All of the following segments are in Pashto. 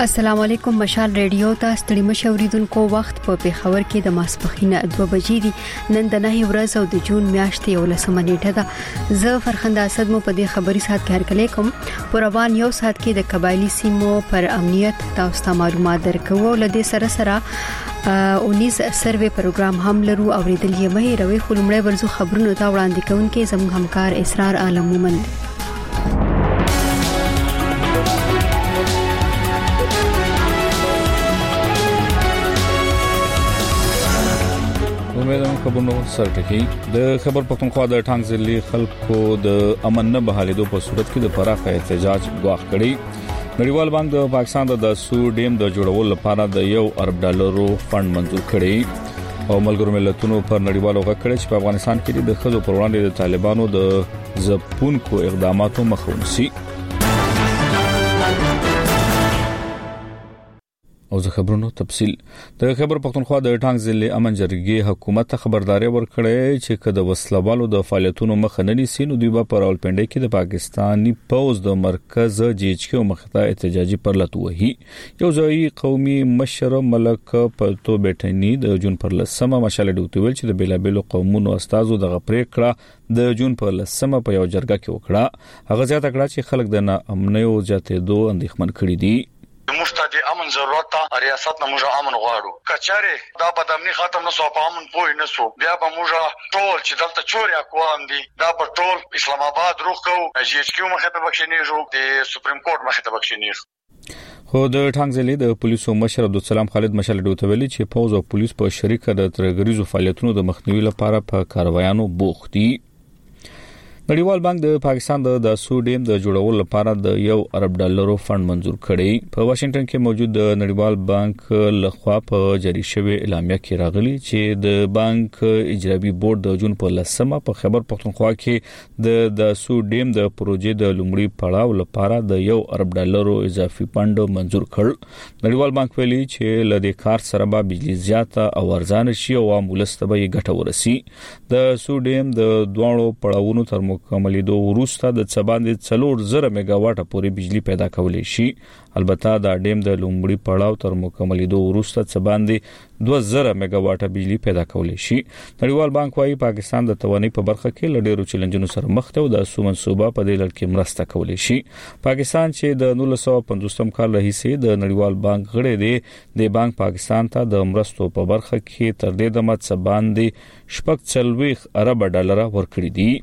السلام علیکم مشال ریډیو ته ستړي مشوریدونکو وخت په پیښور کې د ماسپخینه 2 بجې دي. نن د 9 ورځ او د جون میاشتې 11 نیټه ده. زه فرخنده اسد مو په دې خبري سات کې هرکلی کوم. په روان یو سات کې د قبایلی سیمو پر امنیت تاسو ته معلومات درکو. لدې سره 19 سروې پروګرام هم لرو او ریډل یې مې روي خلمړې ورزو خبرونه تا وړاندې کوونکې زموږ همکار اسرار عالم مومن. خبرونو سرټکی د خبر پښتونخوا د ټانګ ضلعي خلکو د امن نه بحالېدو په صورت کې د پراخه احتجاج غواړي کړي. نړیوال بانک د پاکستان د داسو ډیم د جوړولو لپاره د $1 ارب فند منظور کړي او ملګرو ملتونو پر نړیوالو غږ کړي چې په افغانستان کې د خځو پر وړاندې د طالبانو د ځپونکو اقداماتو مخه ونیسي. او زه خبرونو تفصیل د خبر پښتونخوا د ټانګ ضلعي امن جرګې حکومت ته خبرداري ورکړې چې کله وسلوالو د فعالیتونو مخه نه نیسي نو دوی په راولپنډي کې د پاکستاني پوز د مرکز جیچکو مخته احتجاجي پرلط وهي. یو ځای قومي مشر ملک پلتو بیٹنی د جون پر لسمه مشال ډوتویل چې د بیلابلو قومونو استادو د غپریکړه د جون پر لسمه په یو جرګه کې وکړه. هغه ځات کړه چې خلک د امنیت او جاتېدو اندېښمن کړي دي. مفتدی امن ضرورت ته ریاست نه موږ امن غواړو. کچاره دا بدامنی ختم نسو په امن پوي نسو بیا به موږ ټول چې دلته چوري اقوام دي دا په ټول اسلام آباد روخ کو جی ایچ کیو مخه په بخښنیږو د سپریم کورټ مخه ته بخښنیږو. خو د ټانګ ضلعي د پولیسو مشر عبدالسلام خالد مشال ډوتویل چې پوز او پولیس په شریکه د ترګریزو فعالیتونو د مخنیوي لپاره په کاروایانو بوخت دي. نړیوال بانک د پاکستان د داسو ډیم د جوړولو لپاره د $1 ارب فند منظور کړي. په واشنگټن کې موجود د نړیوال بانک لخوا په جاری شوی اعلامیه کې راغلي چې د بانک اجرایی بورډ د جون په لسمه په خبر پښتونخوا کې د داسو ډیم د پروژې د لومړي پړاو لپاره د $1 ارب اضافي فند منظور کړ. نړیوال بانک ویلي چې لدې کار سره به بجلی زیاته او ارزانه شي او عامولسته به ګټه ورسي. د سو ډیم د دوه پړاوونو تر مکملېدو وروسته د څباندې 4000 میگاواټه پورې بجلی پیدا کولای شي. البته دا ډیم د لومړي پړاو تر مکملېدو وروسته څباندې 2000 میگاواټه بجلی پیدا کولای شي. نړیوال بانک وايي پاکستان د توانایي په برخه کې لډیرو چیلنجونو سره مخ ته او د سو منصوبه په دې لړ کې مرسته کولای شي. پاکستان چې د 1950 کال راهیسې د نړیوال بانک غړی دی د بانک پاکستان ته د مرستو په برخه کې تر دې دمه څباندې $40 ارب ورکړي دي.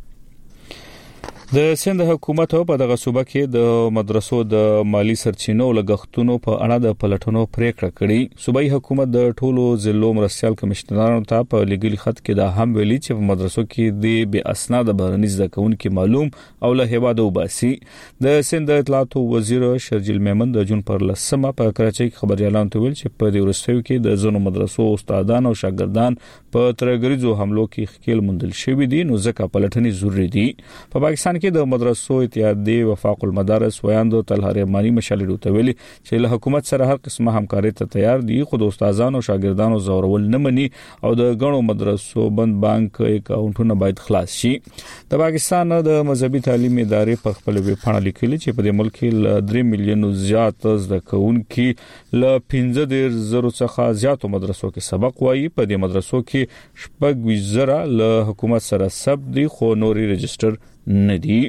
د سند حکومت په دغه صوبه کې د مدرسو د مالی سرچینو لګښتونو په اړه د پلټنو پریکړه کړې. صوبایي حکومت د ټولو ضلعو مرستيال کمشنرانو ته په لګلي خط کې دا هم ویلي چې په مدرسو کې د بې اسناد بهرني زده کوونکو معلوم او له هیواده وباسي. د سند اطلاعات وزیر شرجیل میمن د جون پر لسمه په کراچۍ کې خبريالانو ته ویل چې په دې ورستیو کې د زونو مدرسو استادان او شاګردان په ترګریزو حملو کې خکېل مندل شوی دي نو ځکه پلټنې ضروري دي. په پاکستان کې د مدرسو اتحادیه وفاق المدارس ویاندو طلحه رحماني مشال ډوتویل چې له حکومت سره هر قسمه همکاري ته تیار دي خو د استادانو او شاګردانو زورول نه مني او د غنو مدرسو بند بانک اکاونټونه باید خلاص شي. د پاکستان د مذهبي تعلیم ادارې په خپل ویبپاڼه لیکلي چې په دې ملک کې 3 میلیون زیات زده کوونکي له 15,000 څخه زیاتو مدرسو کې سبق وایي. په دې مدرسو کې 20,000 له حکومت سره ثبت دي خو نوري رجستر ندی.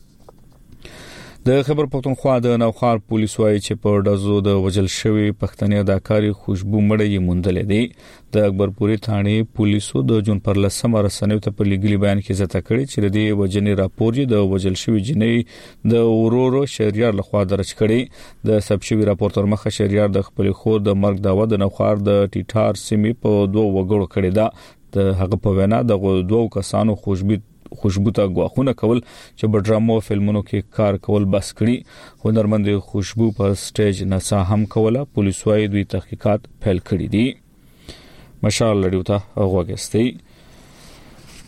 د خبر پښتونخوا د نوخار پولیس وايي چې په دزو د وجل شوی پښتني اداکاری خوشبو مړی مونډل دي. د اکبرپوري ثاني پولیسو د جون پر لسمه رسنیو ته په لګلي بیان کې زته کړی چې د وجنې راپور د وجل شوی جنې د اورورو شهريار لخوا درج کړي. د سب شوی راپور تر مخه شهريار د خپل خور د مرګ داوا د نوخار د ټیټار سیمې په 2 وګړو کړی دا. د هغه په وینا د 2 کسانو خوشبو ته غواخونه کول چې په ډرامو او فلمونو کې کار کول بس کړي. هنرمند خوشبو په سټیج نڅا هم کوله. پولیس وايي دوی تحقیقات پیل کړي دي. مشال لډیو ته غوښتي.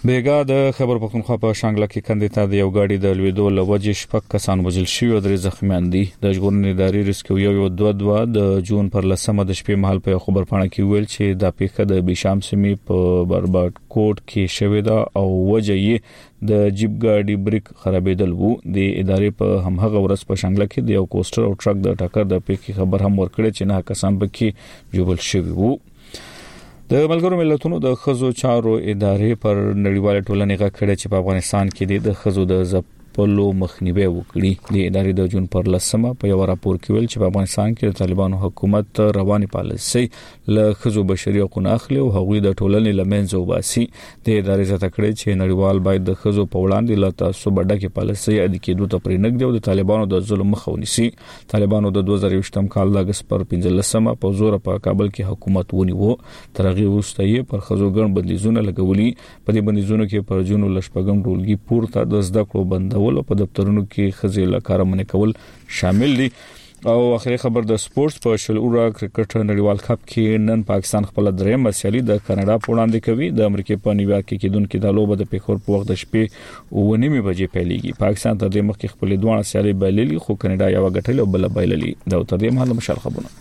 بیګا د خبر پختونخوا په شانګله کې کندې ته د یو گاډي د لویدو لوجې شپږ کسان وژل شوي او درې زخمیان دي. د ژغورنې ادارې ریسکیو یو 22 د جون پر 10 د شپې مهال په خبر پاڼه کې ویل چې د پیښه د بشام سیمې په برباد کوټ کې شوې ده او وجه یې د جیپ گاډي بریک خرابېدل وو. د ادارې په همغه ورځ په شانګله کې د یو کوستر او ټرک د ټکر د پیښې خبر هم ورکړی چې 9 کسان پکې جوړل شوي وو. د ملګرو ملتونو د خزو چارو ادارې پر نړیواله ټولنې غږ کړی چې په افغانستان کې د خزو د ځپلو مخنیوي وکړي. د ادارې د جون پر 10 په یو راپور کې ویل چې په افغانستان کې د طالبانو حکومت رواني پالیسي له خزو بشري حقوقو اخلي او هغوی د ټولنې لمنځه وباسي. د ادارې زته کړی چې نړیوال باید د خزو په وړاندې له تعصب ډکه پالیسي اډ کېدو ته پرېنګ دی او د طالبانو د ظلم مخه ونیسي. طالبانو د 2020م کال د اگست پر 15 په زور په کابل کې حکومت ونیو. تر هغه وروسته یې پر خزو ګڼ بندیزونه لګولي. په دې بندیزونو کې پر جون لشپګم ټولګي پورته د زده کړو بندول او په دفترونو کې خزې لکاره منې کول شامل دي. او اخري خبر د سپورتس په شلورا کرکټ نړیوال کپ کې نن پاکستان خپل درېم سیالي د کاناډا په وړاندې کوي. د امریکا په نیویارک کې کېدونکو د لوبو د پیښور په وخت د شپې 9:30 بجې پیلېږي. پاکستان تر دې مخکې خپل دوه سیالي بایللې خو کاناډا یو غټل او بل بایللې. دا تر دې مهال مشال خبرونه.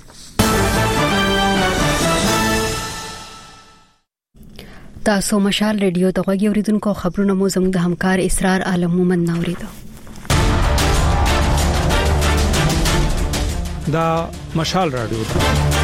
تاسو مشال ریډیو د غږی اوریدونکو خبرونه مو زموږ د همکار اسرار عالم مومن نوریدو. دا مشال رادیو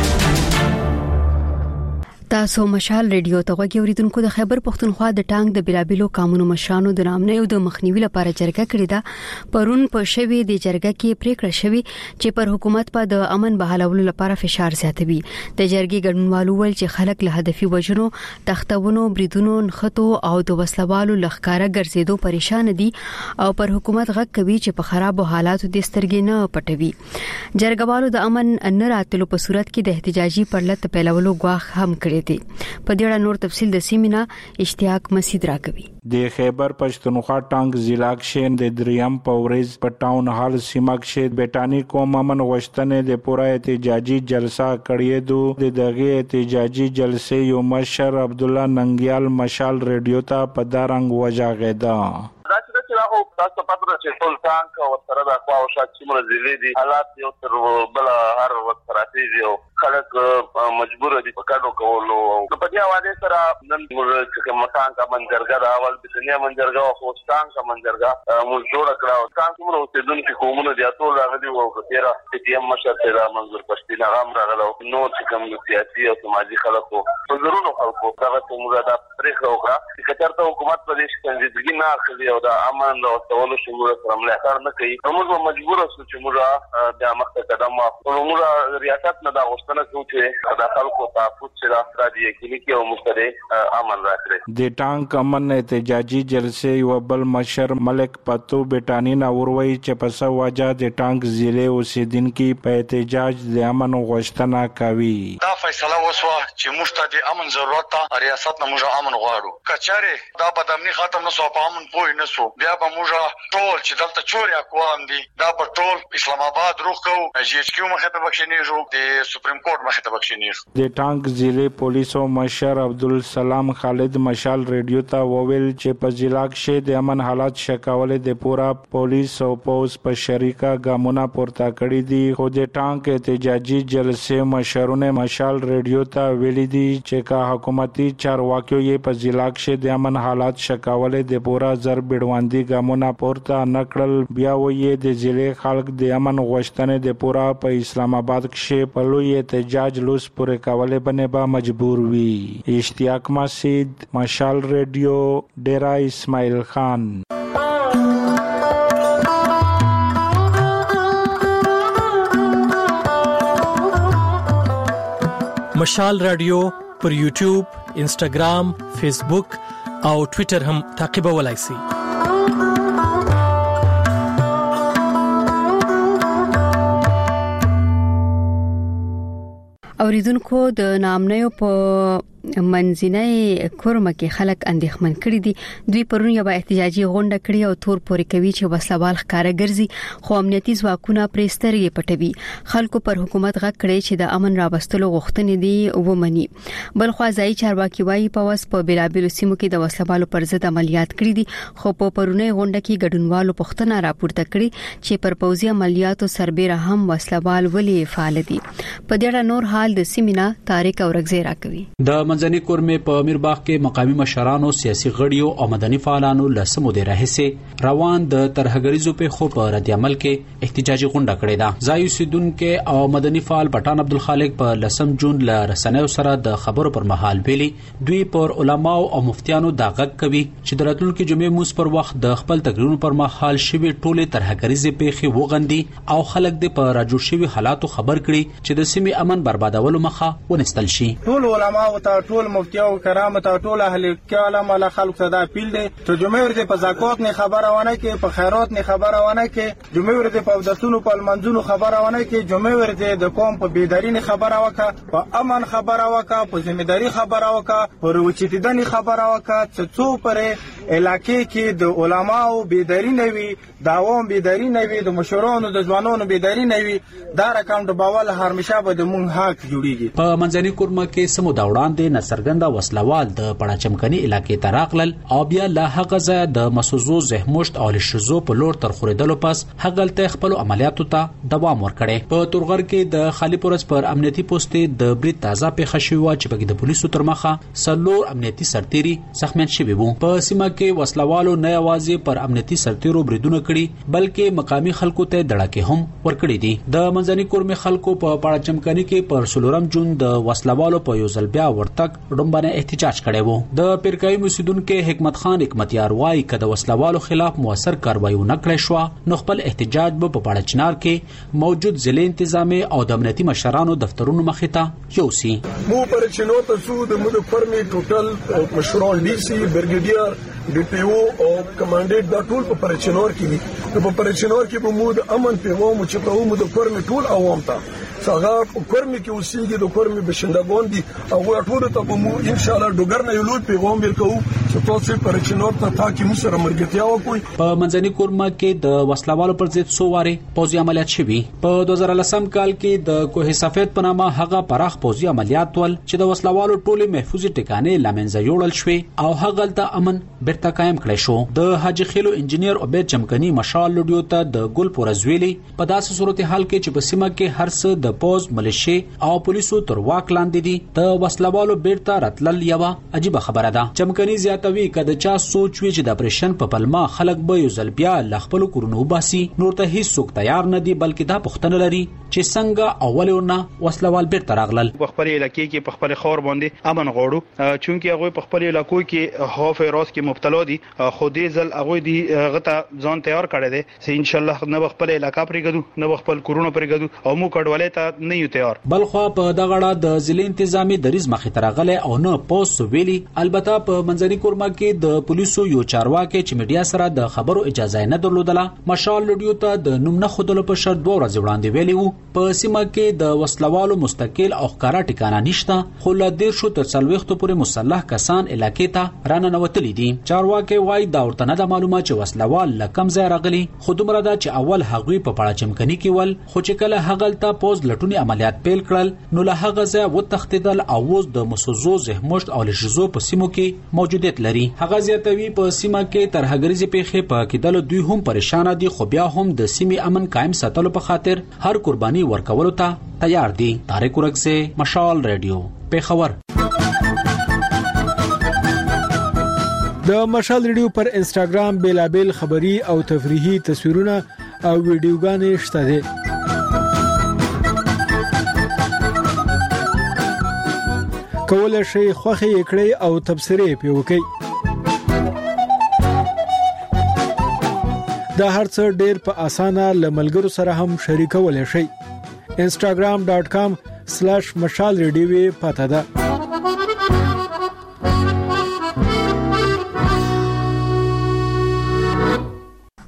تاسو مشال ریډیو ته غوږی اوریدونکو د خیبر پختونخوا د ټانګ د بلابلو قانونو مشرانو د نامنې او د مخنیوي لپاره جرګه کړې ده. پرون په شوی د جرګه کې پریکړه شوی چې پر حکومت په د امن بحالولو لپاره فشار زیاتوي. د جرګې ګډونوالو ول چې خلک له هدفي وجنو تختونو بریدونو نخټو او د وسلوالو لخکاره ګرځېدو پریشان دي او پر حکومت غږ کوي چې په خرابو حالاتو د سترګې نه پټوي. جرګوالو د امن نه راتلو په صورت کې د احتجاجي پرلط پیلولو غواخ هم کړی. په دې اړه نور تفصیل د سیمینا اشتیاق مسعود راکوي. د خیبر پښتونخوا ټانګ ضلع کې د دریم پورز په ټاون هال سیمه کې بیٹانی قوم امن غوښتنې د پوره احتجاجي جلسه کړې دو. دغه احتجاجي جلسې یو مشر عبد الله ننګیال مشال ریډیو ته په دارنګ وجاغېدا. او تاسو پاتره چې ټول ټانک او سره د اخوا او شات څومره ضلع دي حالات یو تر بل هر وخت راځي او خلک مجبور دي په کارو کولو. په دې حواله سره نن چې مکان کا منځرګه دا اول د دنیا منځرګه او خوستان کا منځرګه موږ جوړ کړو. څنګه څومره اوسېدونکو قومونه دي ټول راغلي او کثیره چې مشر ته را منظور پښتون هغه راغلو. نو چې کوم سیاسي او سماجی خلکو په ضرورو خلکو دغه څومره د پرېخه وکړه چې چېرته حکومت په دې څنګه نه اخلي او د امن او تولو شمول سره ملاتړ نه کوي. موږ مجبور اوسو چې موږ د مخته قدم واخلو. موږ ریاست نه دا غوښتنه کوو چې د خلکو تحفظ سره راځي کلینیکي او مستری امن راکړي. د ټانک امن احتجاجي جلسې یو بل مشر ملک پتو بیٹانی نا وروي چې په سواجه د ټانک ضلع اوسیدونکو په احتجاج د امن غوښتنه کوي. دا فیصله وسوه چې موږ ته د امن ضرورت ته ریاست نه موږ امن غواړو. کچاره دا بدامني ختم نه سو په امن پوي نه سو بیا به موږ ټول چې دلته چوري اقوام دي دا په ټول اسلام آباد روخ کو جی ایچ کیو مخه ته بخښنیږو د سپریم کورټ مخه ته بخښنیږو. د ټانک ضلع پولیسو مشر عبدالسلام خالد مشال ریډیو ته وویل چې په ضلع کې د امن حالات شکاولې د پورا پولیس او پوس په شریکه ګامونه پورته کړې دي. خو د ټانک احتجاجي جلسې مشرونه مشال ریډیو ته ویلي دي چې کا حکومتي چارواکیو یې په ضلع کې د امن حالات شکاولې د پورا زر بیړواندي ګامونه پورته نکړل. بیا وایي د ضلع خلک د امن غوښتنې د پورا په اسلام آباد کې په لوی احتجاج لوس پورې کولې باندې به مجبور وي. اشتیاق مسعود مشال ریډیو ډیرا اسماعیل خان. مشال رادیو پر یوټیوب، انسټاګرام، فیسبوک او ټوئیټر هم تعقیبولای شئ. اوریدونکو د نامنیو په منځنۍ کورمه کې خلک اندېښمن کړي دي. دوی پرون یو احتجاجي غونډه کړې او تور پورې کوي چې وسلوال ښکارا ګرځي خو امنیتي ځواکونه پرېسترګې پټوي. خلکو پر حکومت غږ کړی چې د امن راوستلو غوښتنې دي ومني. بل خو ځای چارواکي وايي په واس په بلابل سیمو کې د وسلوالو پر ضد عملیات کړي دي خو په پرونی غونډه کې ګډونوالو پښتنه راپورته کړي چې پر پوځي عملیاتو سربېره هم وسلوال ولې فعال دي. په دې اړه نور حال د سیمینا تاریخ اورګزی راکوي. د منځنۍ کورمې په امیرباغ کې مقامي مشرانو، سیاسي غړیو او مدني فعالانو لسمو د راهسه روان د ترهګریزو په خو په رد عمل کې احتجاجي غونډه کړې ده. ځای اوسیدونکو او مدني فعال پټان عبدالخالق په لسم جون ل رسنیو سره د خبرو پر مهال ویلي دوی پر علماو او مفتیانو دا غږ کوي چې د راتلونکي جمعې موس پر وخت د خپل تقریرونو پر مهال شوی ټوله ترهګریزې پیښې وغندي او خلک د په راجو شوی حالاتو خبر کړي چې د سیمې امن بربادولو مخه ونستل شي. ټول علماو ته، ټول مفتیو کرامت او ټول اهل کلام له خلکو ته دا اپیل دی چې جمعې ورځ په زکات نه خبره ونه کې، په خیرات نه خبره ونه کې، جمعې ورځ په دسونو په منځونو خبره ونه کې، جمعې ورځ د قوم په بیداری نه خبره وکړه، په امن خبره وکړه، په ځمېداري خبره وکړه، پر وچیدنی خبره وکړه چې څو پر علاقې کې د علماو بیداری نه وي، د عوام بیداری نه وي، د مشرانو د ځوانانو بیداری نه وي. دا رقم د باور هرمشه به د مونږ حق جوړیږي. په منځنۍ کورمه کې سمو دا وړاندې نڅرګنده وسلوال د پړاچمکني علاقې ته راغلل او بیا له هغه ځای د مسوزو زهمشت او لشزو په لور تر خوریدلو پس هغلته خپل عملیاتو ته دوام ورکړي. په تورغر کې د خالی پورس پر امنیتي پوسټ د برید تازه پیښه شوی و چې بګې د پولیسو تر مخه سلور امنیتي سرتيري زخمیان شوي وو. په سیمه کې وسلوالو نه یوازې پر امنیتي سرتيرو بریدونه کړي بلکې مقامی خلکو ته دړکې هم ورکړي دي. د منځنۍ کورمې خلکو په پړاچمکني کې پر سلورم جون د وسلوالو په یو ځل بیا ورتګ ډومبنه احتجاج کړي وو. د پیرکای مسیدونکو حکمت خان حکمتیار وای کده وسلوالو خلاف موثر کاروایی نه کړی شو نو خپل احتجاج په پړاچنار کې موجود ضلع انتظامی او د امنیتي مشرانو دفترونو مخې ته یوسي. مو پر چینو ته سو د مو فرمي ټوټل مشران ډي سي برګیډیر ډي پی او او کمانډنټ دا ټول په پرچنور کې دي. په پرچنور کې په مو د امن پیغام چې په مو د فرمي ټول عوام ته څنګه په کورمي کې اوسېږي د کورمي بشندګون دي او ټول ته مو ان شاء الله ډوګر نه یو لوی پیغام ورکو چې تاسو پر چینور ته تاکي مو سره مرګتیا وکړي. په منځنۍ کورمه کې د وسلوالو پر ضد سوواري پوځي عملیات شوي. په 2010 کال کې د کوه سفید په نامه هغه پراخ پوځي عملیات ول چې د وسلوالو ټولې محفوظي ټکانې لمنځه یوړل شوې او هغه ته امن بیرته قائم کړی شو. د حاجی خیلو انجنیر عبید چمکني مشال لډیو ته د ګل پورزویلی په داسې صورتحال کې چې په سیمه کې هر څه د پوز ملیشي او پولیسو تر واک لاندې دي د وسلوالو بیرته راتلل یو عجیب خبره ده. چمکني زیاتوي کده چا سوچ وی چې د اپریشن په پلمه خلک به یو ځل بیا ل خپل کورونو باسي نور ته هیڅ څوک تیار نه دي بلکې دا پښتنه لري چې څنګه اولونه وسلوال بیرته راغلل. په خپل علاقې کې په خپل خور باندې امن غوړو چونکی هغه په خپل علاقو کې خوف راز کې مبتلا دي خو دې ځل هغه دي غته ځان تیار کړي دي چې ان شاء الله نه خپل علاقې پرېګدو نه خپل کورونو پرېګدو او مو کډولې ته نه یو تیار. بلخو په دغه اړه د ضلع انتظامی دریز مخې ترغله او نه پوس ویلي. البته په منځنۍ کورمه کې د پولیسو یو چارواکي چې میډیا سره د خبرو اجازه نه درلودله مشال لډیو ته د نوم نه خودلو په شرط 2 ورځې وړاندې ویلي وو په سیمه کې د وسلوالو مستقل او ښکارا ټکانه نشته خو ل دیر شو تر 40 پورې مسلح کسان علاقې ته راننوتلي دي. چارواکي وای دا ورته نه معلومه چې وسلوال لکم ځای راغلي خو دومره دا چې اول هغوی په پړاچمکني کې ول خو چې کله هغلته پوز لټونی عملیات پیل کړل نو له هغه ځای وتښتیدل او اوس د مسوزو زهمشت او لشزو په سیمو کې موجودیت لري. هغه زیاتوي په سیمه کې ترهګریزي پیښې په کېدل دوی هم پریشان دي خو بیا هم د سیمې امن قائم ساتلو په خاطر هر قرباني ورکولو ته تیار دي. طارق ورګزی، مشال ریډیو، پیښور. د مشال ریډیو پر انسټاګرام بیلابل خبری او تفریحي تصویرونه او ویډیوګانې شته دي. کولای شئ خوښي کړئ او تبصرې پې وکړئ. دا هرڅه ډېر په اسانه لملګرو سره هم شریکولای شئ. instagram.com/mashalradio پته ده.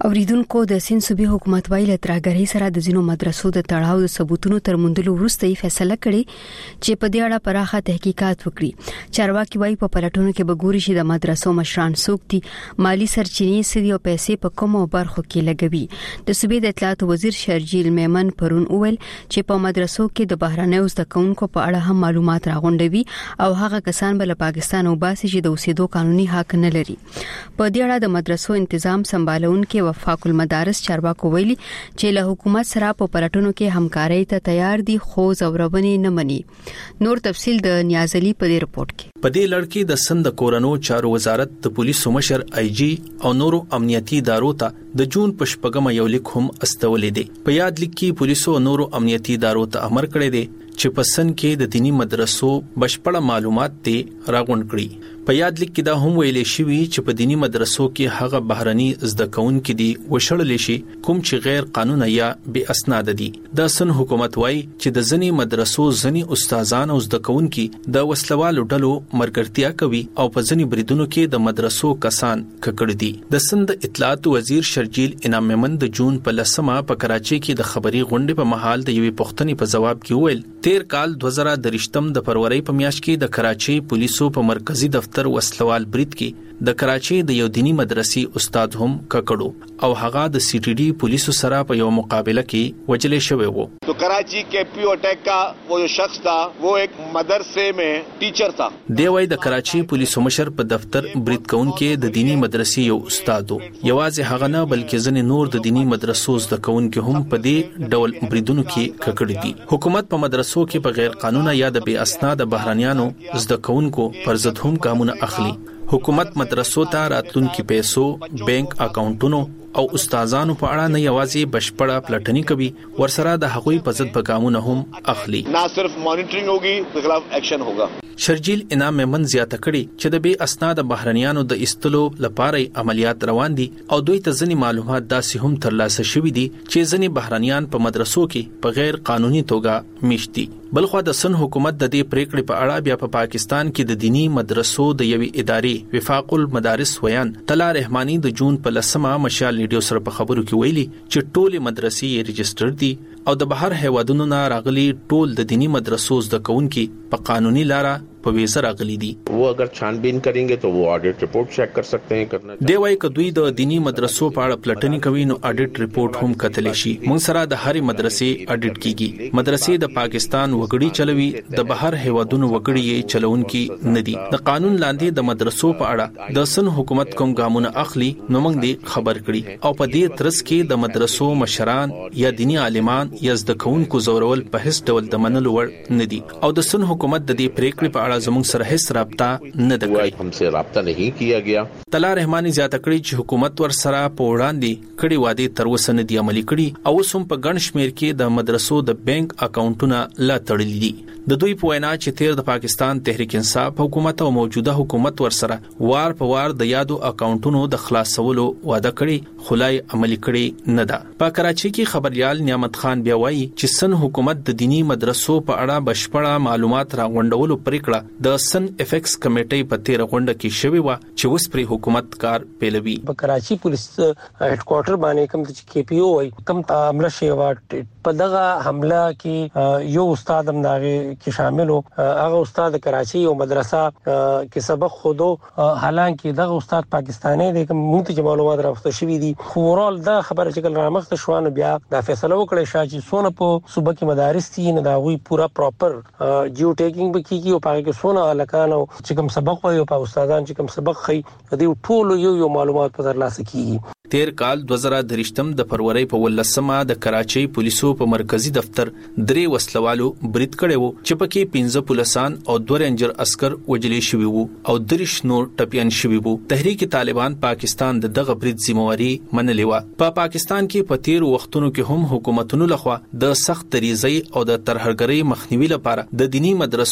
اوریدونکو د سین صوبې حکومت ویل ترګری سره د زینو مدرسو د تړاو د ثبوتونو تر موندلو وروسته یې فیصله کړې چې په دې اړه پراخه تحقیقات وکړي. چارواکي وایي په پلټونو کې به ګوري چې د مدرسو مشران څوک دي، مالی سرچینې څه دي او پیسې په کومو برخو کې لګوي. د صوبې د اطلاعات وزیر شرجیل میمن پرون وویل چې په مدرسو کې د بهرنیو زده کوونکو په اړه هم معلومات راغونډوي او هغه کسان به له پاکستان وباسي چې د اوسېدو قانوني حق نه لري. په دې اړه د مدرسو تنظیم سمبالونکو وفاق المدارس چارواکو ویلي چې له حکومت سره په پلټونو کې همکاري ته تیار دي خو زوربنې نه مني. نور تفصيل د نیاز علي په دې رپورت کې. په دې لړ کې د سند کورونو چارو وزارت د پولیسو مشر آی جی او نورو امنیتي ادارو ته د جون په شپږم یو لیک هم استولې دي. په یاد لیک کې پولیسو او نورو امنیتي ادارو ته امر کړی دی چې په سن کې د دینی مدرسو بشپړه معلومات ته راغونډ کړي. په یاد لیک کې دا هم ویلې شوی چې په دینی مدرسو کې هغه بهرني زده کوونکو دي وشړل شي کوم چې غیر قانوني یا بے اسناد دي. د سن حکومت وایي چې د ځنی مدرسو ځنی استادان او زده کوونکو د وسلوالو ډلو مرګرتیا کوي او په ځنی بریدونو کې د مدرسو کسان ککړ دي. د سند اطلاعات وزیر شرجیل انعام میمن د جون په 10 په کراچي کې د خبري غونډې په محل د یوې پوښتنې په جواب کې ویل 13 کال 2023 د فروری په میاشت کې د کراچي پولیسو په مرکزی دفتر وسلوال برید کې د کراچي د یو دینی مدرسې استاد هم ککړو او هغه د سی ټی ډی پولیسو سره په یو مقابله کې وجلې شوی وو. تو کراچی کے پیو اٹیک کا وہ جو شخص تھا وہ ایک مدرسے میں ټیچر تھا. دی وای د کراچي پولیسو مشر په دفتر برید کونکو د دینی مدرسې یو استاد یوازې هغه نه بلکې ځنې نور د دینی مدرسو زده کوونکو هم په دې ډول بریدونو کې ککړ دي. حکومت په مدرسو کې په غیر قانوني یا د بے اسناد بهرانيانو زده کوونکو پر ضد هم ګامونه اخلي. حکومت مدرسو ته راتلونکو پیسو، بانک اکاونټونو او استادانو په اړه نه یوازې بشپړه پلټنی کوي ورسره د حقوقي په ضد پیغامونه هم اخلي. نه صرف مانیټرینګ ہوگی په خلاف اکشن ہوگا. شرجیل انعام میمن زیاته کړي چې د بے اسناد بهرانيانو د استلو لپاره عملیات روان دي او دوی ته ځنی معلومات داسې هم ترلاسه شوي دي چې ځنی بهرانيان په مدرسو کې په غیر قانوني توګه میشتي. بلخو د سن حکومت د دې پریکړې په اړه بیا په پاکستان کې د دینی مدرسو د یوې ادارې وفاق المدارس ویان طلا رحمانی د جون په 10 مشال ریډیو سره په خبرو کې ویلي چې ټول مدرسې یې رجسټر دي او د بهر هیوادونو نه راغلي ټول د دینی مدرسو زده کوونکي په قانوني لاره په ویزه راغلي دي. वो अगर छानबीन करेंगे तो वो ऑडिट रिपोर्ट चेक कर सकते हैं करना. دی وای کدوې د دینی مدرسو په اړه پلټنی کوي نو اډیټ ریپورت هم کتلی شي. موږ سره د هرې مدرسې اډیټ کیږي. مدرسې د پاکستان وګړي چلوي، د بهر هیوادونو وګړي یې چلونکي ندي. د قانون لاندې د مدرسو په اړه د سن حکومت کوم ګامونه اخلي نو موږ دې خبر کړي او په دې ترڅ کې د مدرسو مشران یا دینی عالمان یا زده کوونکو زورول په هیڅ ډول د منلو وړ ندي او د سن حکومت د دې پریکړې په اړه زموږ سره هیڅ رابطه نه ده کړې. हमसे رابطه नहीं किया गया. طلا رحمانی زیاته کړي چې حکومت ور سره په وړاندې کړي وعده تر اوسه نه دی عملي کړي او اوس هم په ګڼ شمیر کې د مدرسو د بانک اکاونټونه لا تړلي دي. د دوی په وینا چې تیر د پاکستان تحریک انصاف حکومت او موجوده حکومت ور سره وار په وار د یادو اکاونټونو د خلاصولو وعده کړي خلای عملي کړي نه ده. په کراچي کې خبريال نعمت خان بیا وایي چې سن حکومت د دینی مدرسو په اړه بشپړه معلومات راغونډولو پریکړه د سن افیکس کمیټې په تیر غونډه کې شوی و چې اوس پر حکومت کار پیلوي. په کراچي پولیس هډ کوارټر باندې کوم چې کې پی او وای کوم حمله شوی و په دغه حمله کې یو استاد هم داغه کې شامل و. هغه استاد کراچي او مدرسه کې سبق خودو حالانکه دغه استاد پاکستاني دی کوم موږ ته معلومات راوخته شوی دي. خورال دا خبره چې کله رامخته شوانه بیا دا فیصله وکړه چې سونه په صوبه کې مدارس دي نه دا وی پورا پراپر جیو ټیکینګ به کیږي او پاره کې سونه الکانو چې کوم سبق وایي او په استادان چې کوم سبق خي د ټولو یو معلومات په ترلاسه کیږي. تیر کال 2023 د فروری په 18 د کراچي پولیسو په مرکزی دفتر درې وسلوالو برید کړي وو چې پکې 15 پولیسان او 2 رینجر عسكر وجلې شوی وو او 3 نور ټپيان شوی وو. تحریک طالبان پاکستان دغه برید ذمہواری منلې و. په پاکستان کې په تیر وختونو کې هم حکومتونو لخوا د سخت دریزۍ او د ترهګرۍ مخنیوي لپاره د دینی مدرسو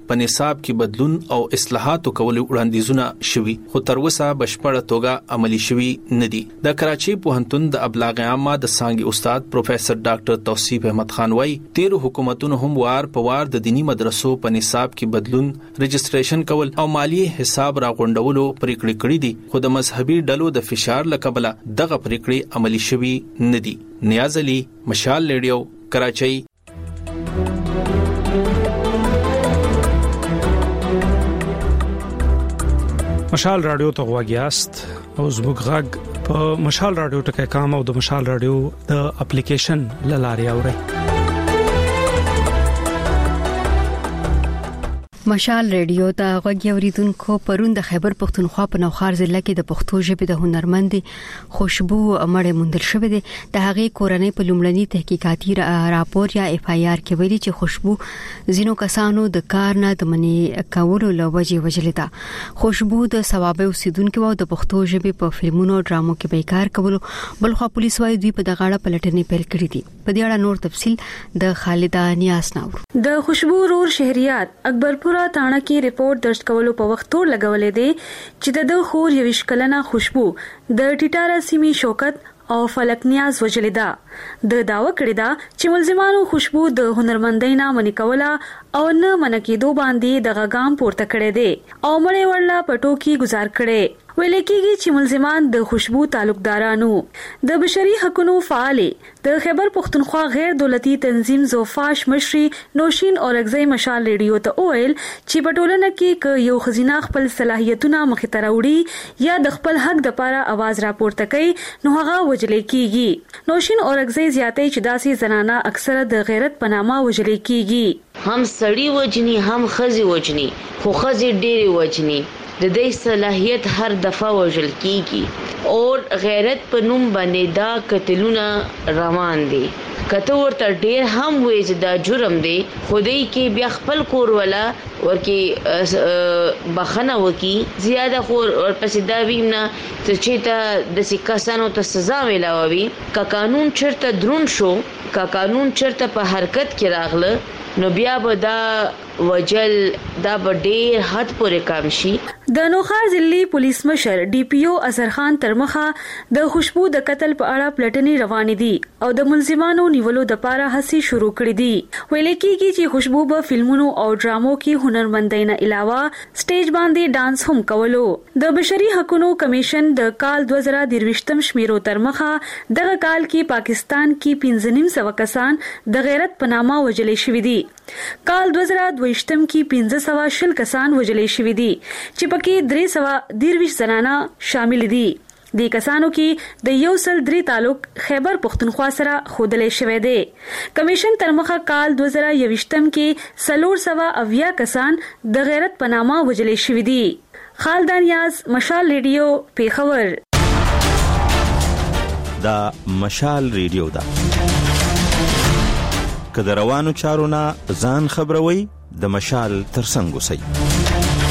په نصاب کې بدلون او اصلاحات کول وړاندیزونه شوي خو تر اوسه بشپړه توګه عملی شوي نه دي. د کراچي پوهنتون د ابلاغ عامه د څانګې استاد پروفیسور ډاکټر توصیف احمد خان وايي 13 حکومتونو هم وار په وار د دینی مدرسو په نصاب کې بدلون رجسټریشن کول او مالی حساب راغونډولو پریکړې کړې دي خو د مذهبي ډلو د فشار لکبله دغه پریکړې عملی شوي نه دي. نیاز علي، مشال ریډیو، کراچۍ. مشال رادیو ته غواګیاست او زموږ غږ په مشال رادیو ټکي کام او د مشال رادیو د اپلیکیشن لاري اوري. مشال ریډیو ته غوږی اوریدونکو پرون د خیبر پختونخوا په نوخار ضلع کې د پښتو ژبې د هنرمند خوشبو مړې موندل شوې ده. د هغې کورنۍ په لومړني تحقیقاتي راپور یا اف آی آر کې ویلي چې خوشبو زینو کسانو د کار نه د منې کولو لوجې وجلې ده. خوشبو د ثوابه اوسیدونکو او د پښتو ژبې په فلمونو او ډرامو کې بیکار کولو بلخو پولیس وايي دوی په دغه اړه پلټنې پیل کړې دي. په دې اړه نور تفصيل د خالده نیاز نور. د خوشبو رور شهريات اکبرپور تاڼه کې ریپورت درج کولو په وخت تور لګولې دي چې د خور یوش کلنه خوشبو د ټیټاره سیمې شوکت او فلک نیاز وجلې ده. د داوا کړی دا چې ملزمانو خوشبو د هنرمندۍ نه منې کوله او نه منکې دو باندې د غاګام پورته کړی دی او مړې ورلا پټو کې گزار کړي. ویل کېږي چې ملزمان د خوشبو تعلقدارانو د بشري حقوقو فعال د خیبر پختونخوا غیر دولتي تنظیم زوفاش مشري نوشین اورګزی مشال ریډیو ته ویل چې په ټولنه کې یو خزینه خپل صلاحیتونه مخې ته راوړي یا د خپل حق د لپاره आवाज راپورته کوي نو هغه وجلې کېږي. نوشین اورګزی زیاتې چې داسې زنانه اکثره د غیرت په نامه وجلې کېږي. هم سړی وجني هم خزي وجني خو خزي ډېری وجني د دې صلاحیت هر دفعه وژل کیږي او غیرت په نوم باندې دا قتلونه روان دي. کته ورته ډیر هم وې چې دا جرم دی خدای کې بیا خپل کور ولا ورکی بخنه وکي زیاده خور ورپسې دا وینا چې ته د سکاسانو ته سزا ملاوي. کا قانون چرته درون شو کا قانون چرته په حرکت کې راغله نو بیا به دا وجل دا ډېر حد پورې کم شي. د نوخار ضلعي پولیس مشر ډي پی او اظهر خان ترمخه د خوشبو د قتل په اړه پلټنې روانې دي او د ملزمانو نیولو د لپاره هڅې شروع کړې دي. ویل کېږي چې خوشبو په فلمونو او ډرامو کې هنرمندۍ نه علاوه سټیج باندې ډانس هم کولو. د بشري حقوقو کمیشن د کال 2023 شمیرو ترمخه دغه کال کې پاکستان کې 1500 کسان د غیرت په نامه وجلې شوي دي. کال 2022 کې 1500 کسان وجلې شوي دي چې پکې 323 زنانه شامل دي. د کسانو کې د یو سل 3 تعلق خیبر پختونخوا سره خودلې شوی دی. کمیشن ترمخه کال 2023 کې 380 کسان د غیرت په نامه وجلې شوي دي. خالده نیاز، مشال ریډیو، پیښور. دا مشال ریډیو دا که د روانو چارو نه ځان خبروي د مشال ترڅنګ اوسئ.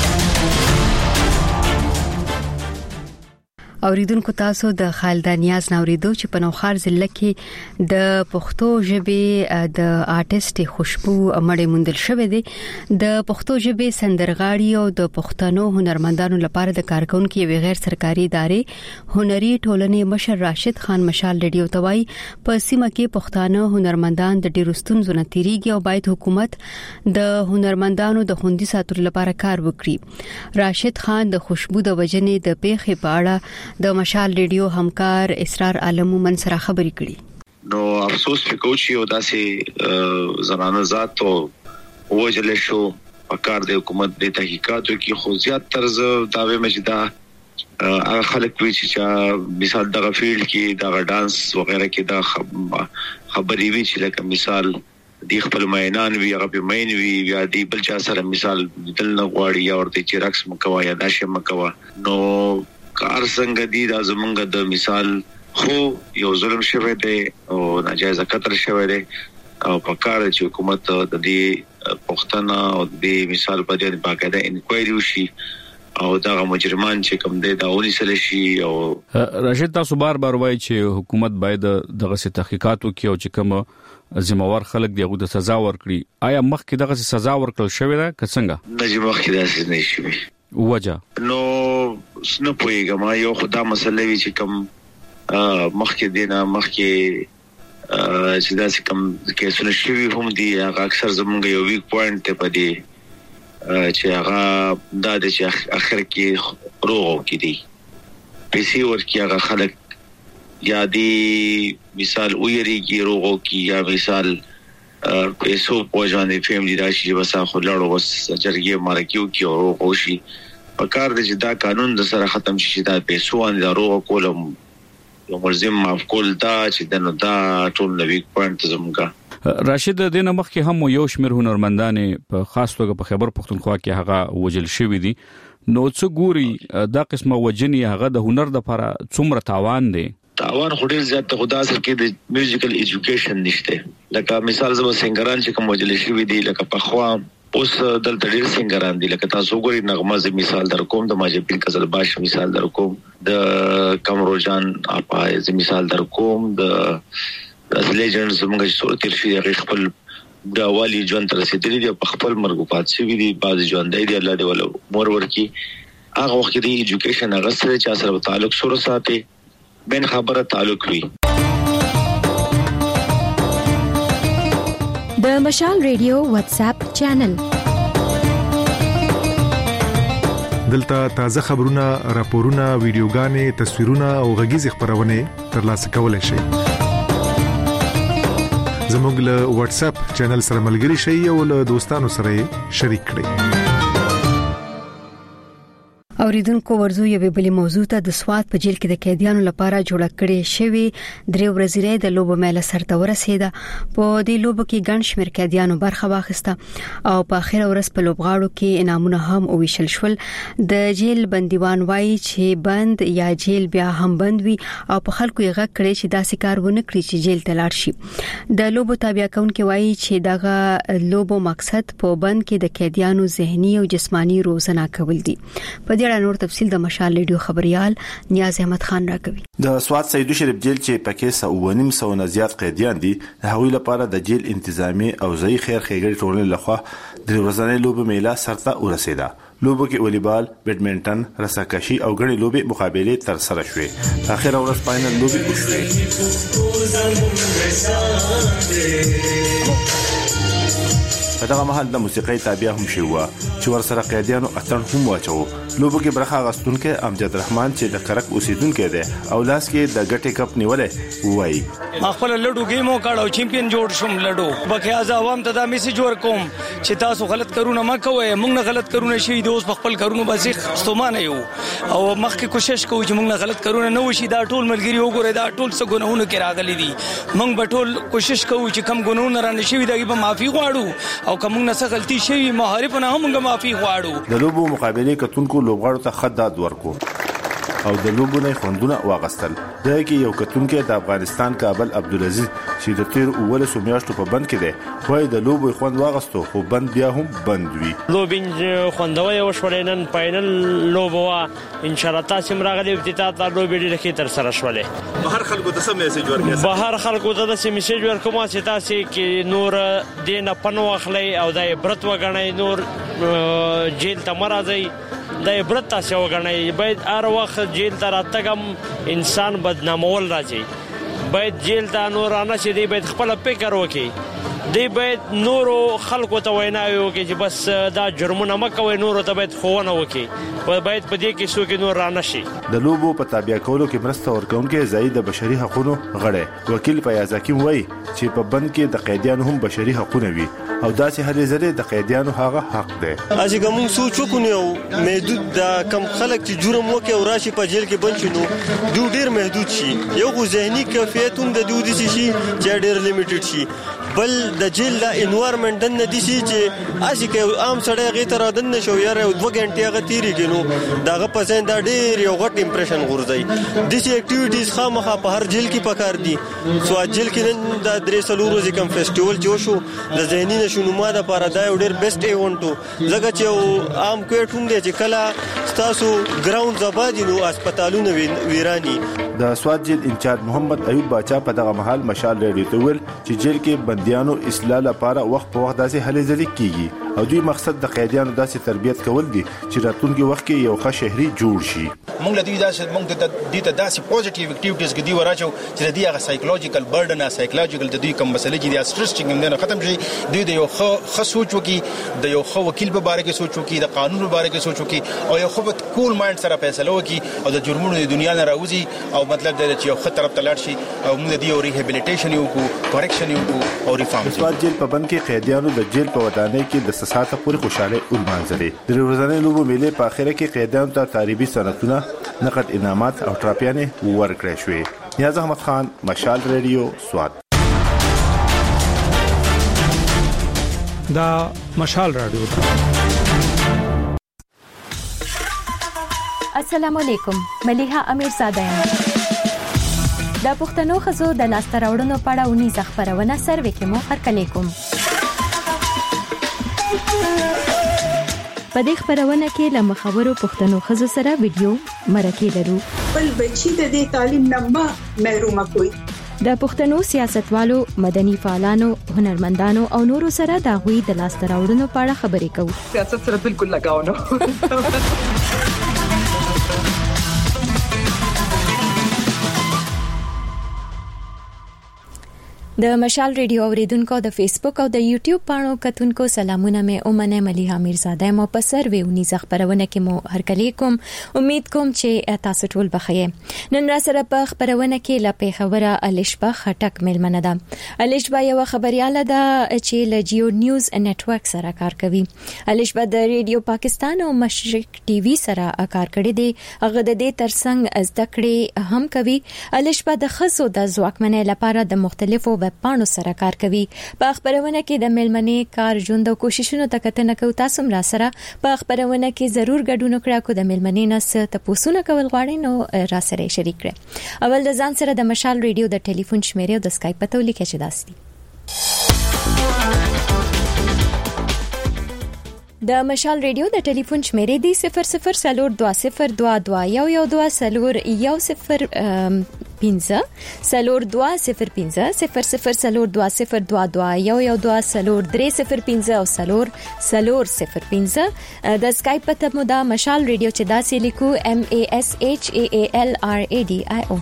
اوریدونکو تاسو د خالده نیاز نوریدو چې په نوخار ضلع کې د پښتو ژبې د آرټیست خوشبو مړې موندل شوې ده. د پښتو ژبې سندرغاړي او د پښتنو هنرمندانو لپاره د کارکونکو یو غیر سرکاري ادارې هنري ټولنې مشر راشد خان مشال ریډیو ته وایي په سیمه کې پښتانه هنرمندان د ډیرو ستونزو نه تیریږي او باید حکومت د هنرمندانو د خوندي ساتلو لپاره کار وکړي. راشد خان د خوشبو د وجنې د پیښې په اړه د مشال ریډیو همکار اسرار عالم من سره خبرې کړي. نو افسوس وکړو چې یو داسې زنانه ذات او وجل شو په کار د حکومت د تحقیقاتو کې خو زیات طرز داوی مجدا هغه خلک وی چې مثال دغه فیلډ کې دغه ډانس وغیرہ کې دا خبرې وی چې لکه مثال دی خپل مینان وی هغه په مین وی یا دی بل چا سره مثال دل نه غواړي یا ورته چې رقص مکوا یا داشه مکوا نو کار څنګه دی دا زمونږ د مثال خو یو ظلم شوی دی او ناجایز قتل شوی دی او په کار چې حکومت د دې پښتنه او د مثال په دې باقاعده انکوایري وشي او دا مجرمان چې کوم دی دا ونیسل شي. او راشد تاسو بار وایي چې حکومت باید دغه تحقیقات وکړي او چې کوم ذمہوار خلک دغه د سزا ورکړي. آیا مخکې دغه سزا ورکړل شوې ده که څنګه؟ نه چې مخکې داسې نه شي وجه نو سن پويګم یو خدا مسله وی چې کوم مخکې دینه مخکې چې دا کوم کیسونه شوي هم دي هغه اکثر زمونږ یو ویک پوینټ ته پدې چې هغه د اخر کې روغو کې دي پیسې ورکی هغه خلک یا دی مثال ویری کې روغو کې یا مثال پیسو پوجانې فیملی راشي بس خو لړو بس جرګي مارکیو کې روغو شي پکار دې چې دا قانون د سره ختم شي دا پیسو ان دا روغو کولم یو ملزم معاف کول دا چې دنو دا ټول نوی پوینټ زموږه. راشد دینه مخکې هم یو شمیر هنرمندان په خاص توګه په خیبر پختونخوا کې هغه وجل شوی دي. نو څه ګوري دا قسمه وجنی هغه د هنر د لپاره څومره تاوان دی؟ تاوان خو ډیر زیات خدا سره کې د میوزیکل ایجوکیشن نشته. لکه مثال زما سنگران چې کوم وجل شوی دي لکه په خوا اوس دلته ډیر سنگران دي لکه تاسو ګورئ نغمه ز مثال در کوم د ماجبین کزل باش مثال در کوم د کمروجان اپا ز مثال در کوم د لیجنډز موږ چې تیر شي هغه خپل دا والی ژوند تر رسیدلی دی په خپل مرګ پات شي دي بعض ژوند دی الله دی ول مور ورکی هغه وخت دی ایجوکیشن هغه سره چې سره تعلق سره ساتي بین خبره تعلق وي. د مشال ریډیو واتس اپ چینل دلته تازه خبرونه، راپورونه، ویډیوګانې، تصویرونه او غږیز خبرونه ترلاسه کولای شئ. زموږ له واتس اپ چینل سره ملګري شئ او له دوستانو سره شریک کړئ. اوریدونکو ورزو یو بل موضوع ته د سواد په جیل کې د قیدیانو لپاره جوړ کړي شوی درې ورځې د لوب میله سرته ورسېده. په دې لوب کې ګڼ شمېر قیدیانو برخه واخیسته او په اخر ورځ په لوبغاړو کې انعامونه هم وویشل شول. د جیل بندیوان وایي چې بند یا جیل بیا هم بند وي او په خلکو یې غږ کړي چې داسې کار ونه کړي چې جیل ته لاړ شي. د لوب تابع کونکي وایي چې دغه لوب مقصد په بند کې د قیدیانو ذهني او جسمانی روزنه کول دي. په نور تفصیل د مشال ریډیو خبريال نیاز احمد خان راکوي. د سواد سیدو شریف جیل چې پکې 7.5 نه زیات قیدیان دي د هغوی لپاره د جیل انتظامی او ځای خیر خیګړي ټولنې لخوا د ورځنۍ لوب میله سرته ورسېده. لوبو کې والیبال، بیډمنټن، رساکشي او غړي لوبي مقابله تر سره شوې. اخر ورځ فائنل لوبي په دغه محل د موسیقۍ تابع هم شو چې ورسره قیدیانو اتن هم واچو. لوبو کې برخه غستونکو امجد رحمان چې د کرک اوسیدونکو دی او لاس کې د ګټې کپ نیولې وای خپل لډو گیمو کاړو چمپیون جوړ شوم لډو بکه از عوام ته دا میسج ورکوم چې تاسو غلط کارونه ما کوئ موږ نه غلط کارونه شي دوس خپل کارونه باسي ستومانه یو او مخکې کوشش کوو چې موږ نه غلط کارونه نه وشي. دا ټول ملګری وګوره دا ټول څه ګناهونه کې راغلي دي. موږ به ټول کوشش کوو چې کم ګناهونه را نشي دا به معافي غواړو او کوم نه څه غلطي شي مهارپونه هم موږ معافي غواړو. د لوبو مقابله کتونکو لوبغاړو ته خداد ورکو او د لوبو نه خوندونه واغستل. دا کې یو کتونکو د افغانستان کابل عبدالعزیز چې د تیر اول سومیاشتو په بند کې دی وای د لوبو خوند واغستو خو بند بیا هم بند وی. لوبین خوندوي او شولینن فائنل لوبو ان شاء الله تاسو مرغلي افتتاح د لوبې لري کې تر سره شولې. بهر خلکو ته سم میسج ورکړئ. بهر خلکو ته د میسج ورکوم چې تاسو کې نور دینه پنو اخلي او د عبرت وګڼئ نور جیل ته مرزي د عبرت تاسو وګڼئ. باید هر وخت جیل ته راتګم انسان بدنامول راځي. باید جیل ته نور نه شي دی باید خپل فکر وکړي. دی باید نورو خلکو ته ویناوي وکړي چې بس دا جرمونه مکوي نورو ته باید خوونه وکړي. باید په دې کې څوک نور را نشي. د لوبو په تابع کولو کې مرسته ورکوونکي ځای د بشري حقوقو غړي وکیل فیاض حکیم وایي چې په بند کې د قیدیانو هم بشري حقوقونه وي او داسې هلې زره د قیدیانو هغه حق دی. اسی کوم سوچ وکړو محدود د کم خلک چې جرم وکړي او راشي په جیل کې بند شنو دوی ډیر محدود شي. یو ذهني کیفیت هم د دوی شي چې ډیر لیمیټډ شي. بل د جیل د انوایرنمنت د ندیسي چې اسی کې عام سړی غي تر دن نشو یاره 2 غنټه غ تیری کینو داغه پسند دا ډیر یو غټ امپریشن غورځي دیسي اکټیویټیز خامخا په هر جیل کې پکار دي سو جیل کې نن د درې سلورو ځکم فیسټیوال جو شو د ذهني نشونما د پاره دا ډیر بیسټ ایونټو زګه چې عام کوټ هم دي چې کلا تاسو ګراوند زبادینو هسپتالونه ویرانی د سواد جیل انچارج محمد ایوب باچا په دغه محل مشال ریډیو ته ویل چې جیل کې بنديانو اصلاح لپاره وخت په وخت داسې هلې ځلې کیږي او دوی مقصد د قیدیانو داسې تربیت کول دي چې راتلونکي وخت کې یو ښه شهري جوړ شي. موږ له دې داسې پوزټیو اکټیویټیز کې دی وراچو چې د دې هغه سایکولوژیکل برډن او سایکولوژیکل د دوی کوم مسلې چې د سټرس چې موږ ختم شي دوی د یو ښه سوچ وکي د یو ښه وکیل په اړه کې سوچ وکي د قانون په اړه کې سوچ وکي او یو ښه کول مایند سره فیصله وکي او د جرمونو د دنیا نه راوځي او مطلب دا چې یو ښه طرف ته لاړ شي او موږ د دې ریهابیلیټیشن یو کو کریکشن یو کو او ریفارم. سواد جیل په بند کې قیدیانو د جیل په ودانۍ کې د سساته پورې خوشاله ولمانځلې. د ورځنۍ لوبو میلې په اخره کې قیدیانو ته تعریبي سنتونه نقد انعامات او ټراپیانې ورکړې شوې. نیاز احمد خان مشال ریډیو سواد. دا مشال رادیو. السلام علیکم، ملیحه امیرزاده یم. د پښتنو خزو د لاسته راوړنو په اړه ونی خبرونه سروې کې مو هرکلی کوم. په دې خبرونه کې له مخاورو پښتنو خزو سره ویډیو مرکه لرو. بل بچی د دې تعلیم نه محروم کوي. د پښتنو سیاستوالو، مدني فعالانو، هنرمندانو او نورو سره د غوي د لاسته راوړنو په اړه خبرې کوو. سیاست سره بالکل لگاو نه. د مشال ریډیو اوریدونکو د فیسبوک او د یوټیوب پاڼو کتونکو سلامونه مې اومنه ملیحه امیرزاده مو په سروې ونی خبرونه کې مو هرکلی کوم. امید کوم چې تاسو ټول بخیر. نن را سره په خبرونه کې لپاره خبره الشبا خټک ملمنه ده. الشبا یو خبرياله ده چې ل جیو نیوز نتورک سره کار کوي. الشبا د ریډیو پاکستان او مشرق ټي وي سره کار کړی دی. هغه د دې ترڅنګ زده کړې هم کوي. الشبا د خصو د ځواکمنۍ لپاره د مختلفو پاڼو سره کار کوي. په خبرونه کې د ملمنې کار ژوند او کوششونو ته کتنه کوي. تاسو را سره په خبرونه کې ضرور ګډون وکړئ. کو د ملمنې نس ته پوسونه کول غواړئ نو را سره شریک کړئ. اول د ځان سره د مشال ریډیو د ټلیفون شمیره او د اسکایپ پته ولیکئ چې داسي. د مشال ریډیو د ټلیفون شمیره دی 0020221015 0205 د اسکایپ پته مو د مشال ریډیو چې داسې لیکو MASHALRADIO.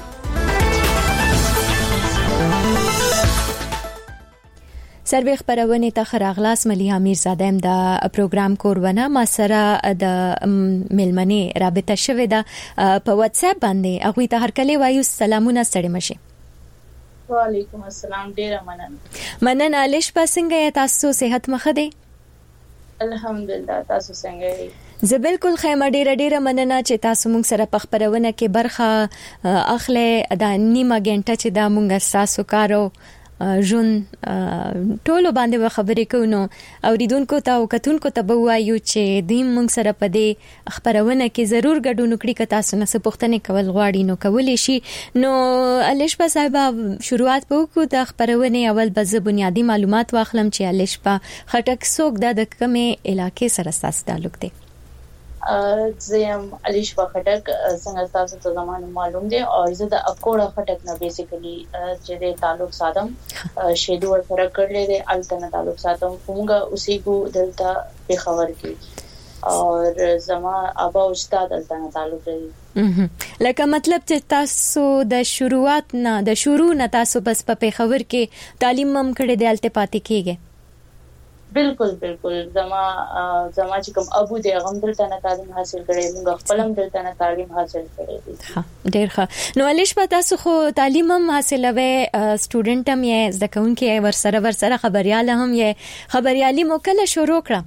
سروې خبرونه ته خراغلاس ملیحه امیرزاده ام د پروګرام کورونه ما سره د ملمنې رابطه شوې ده په واتس اپ باندې. هغه ته هرکلی وایو. سلامونه ستړي مشه. وعلیکم السلام. ډیره مننه. الش پسنګ تاسو صحت مخه دی؟ الحمدلله. تاسو څنګه یې؟ زه بالکل خیمه. ډیره مننه چې تاسو موږ سره په خبرونه کې برخه اخلي. دا نیمه غنټه چې دا موږ تاسو کارو جون ټولو باندې خبرې کوو. اوریدونکو ته او کتونکو ته به وایو چې د موږ سره په دې خبرونه کې ضرور ګډون وکړي. که تاسو نه څه پوښتنه کول غواړئ نو کولی شي. نو الشبا صاحب شروعات په کو د خبرونه اول به بنیادی معلومات واخلم چې الشبا خټک څوک د کومه علاقې سره ساس تعلق دی؟ زم الشبا خټک څنګه تاسو ته زمانه معلوم دی او زه د اکوړه خټک نه بیسیکلی چې د تعلق ساتم شیډول سره کړل دي. الټنه تعلق ساتم کومګه اسی کو دلته په خبر کې او زما ابا استاد الټنه تعلق لري. لکه مطلب چې تاسو د شروع نه تاسو بس په خبر کې تعلیم هم کړی دی الټه پاتې کیږي؟ بالکل زما چې کوم ابو دی هغه دلته نه تعلیم حاصل کړي. موږ خپل هم دلته نه تعلیم حاصل کړي دي. ها ډیر ښه. نو الش په تاسو خو تعلیم هم حاصلوي، سټوډنټ هم یې، زده کوونکي ورسره خبريال هم یې. خبريالي مو کله شروع کړه؟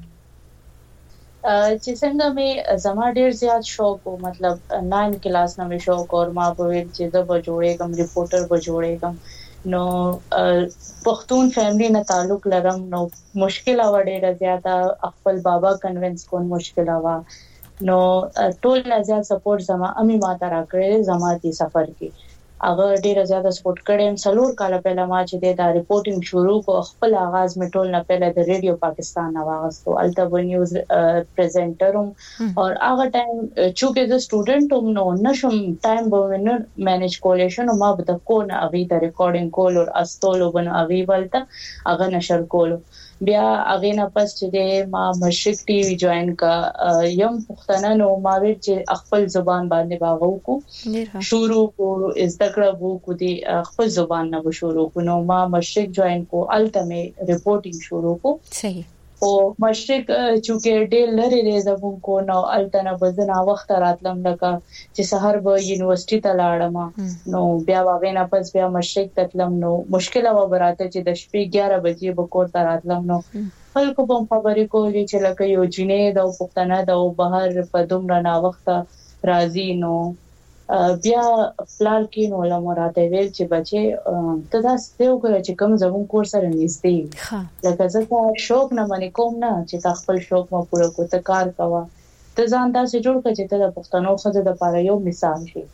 چې څنګه مې زما ډیر زیات شوق وو، مطلب 9 کلاس نه مې شوق او ما په ویل چې زه به جوړېږم، ریپورټر به جوړېږم. نو پښتون فیملی نه تعلق لرم نو مشکل وړه زیاته خپل بابا کنوینس کول مشکل وا نو ټول نه زیات سپورټ زما امي ما ترا کړې زما دي سفر کې هغه ډیره زیاته سپورټ کړم څلور کال پهله ما چې دا ریپورټینګ شروع کو خپل آغاز می ټول نه پهله د ریډیو پاکستان نواغستو الټا نیوز پریزنټروم او هغه ټایم چې د سټوډنټوم نو نشم ټایم به ونه مینیج کولای شم نو ما به د کو نه اغه ته ریکارډینګ کول او استولو بن اغه ولته هغه نشر کول بیا اغه نه پس چې ما مشرق ټي وي جوائن کا یم پښتنه نو ما وی چې خپل زبان باندې باغو کو شروع کو استګړه وو کو دي خپل زبان نه شروع کو نو ما مشرق جوائن کو الټمه ریپورټینګ شروع کو صحیح او مشرق چونکه ډېر لري دی زمون کو نو الټنه بزنا وخت راتلم لکه چې سحر به یونیورسيټي ته لاړم نو بیا واغې نه پس بیا مشرق تلم نو مشکل و براته چې د شپې 11 بجې به کور ته راتلم نو خلکو په خبرې کولې چې لکه یو جنې د پښتنه د بهر په دومره نا وخت راځي نو بیا پلان کې نو لمراته ویل چې بچي ته دا ستو کړ چې کوم زمون کور سره نږدې لکه ځکه شوق نه منې کوم نه چې تا خپل شوق مو پوره کو ته کار کوا ته ځان دا سې جوړ کړ چې ته د پښتنو خزه د لپاره یو مثال شي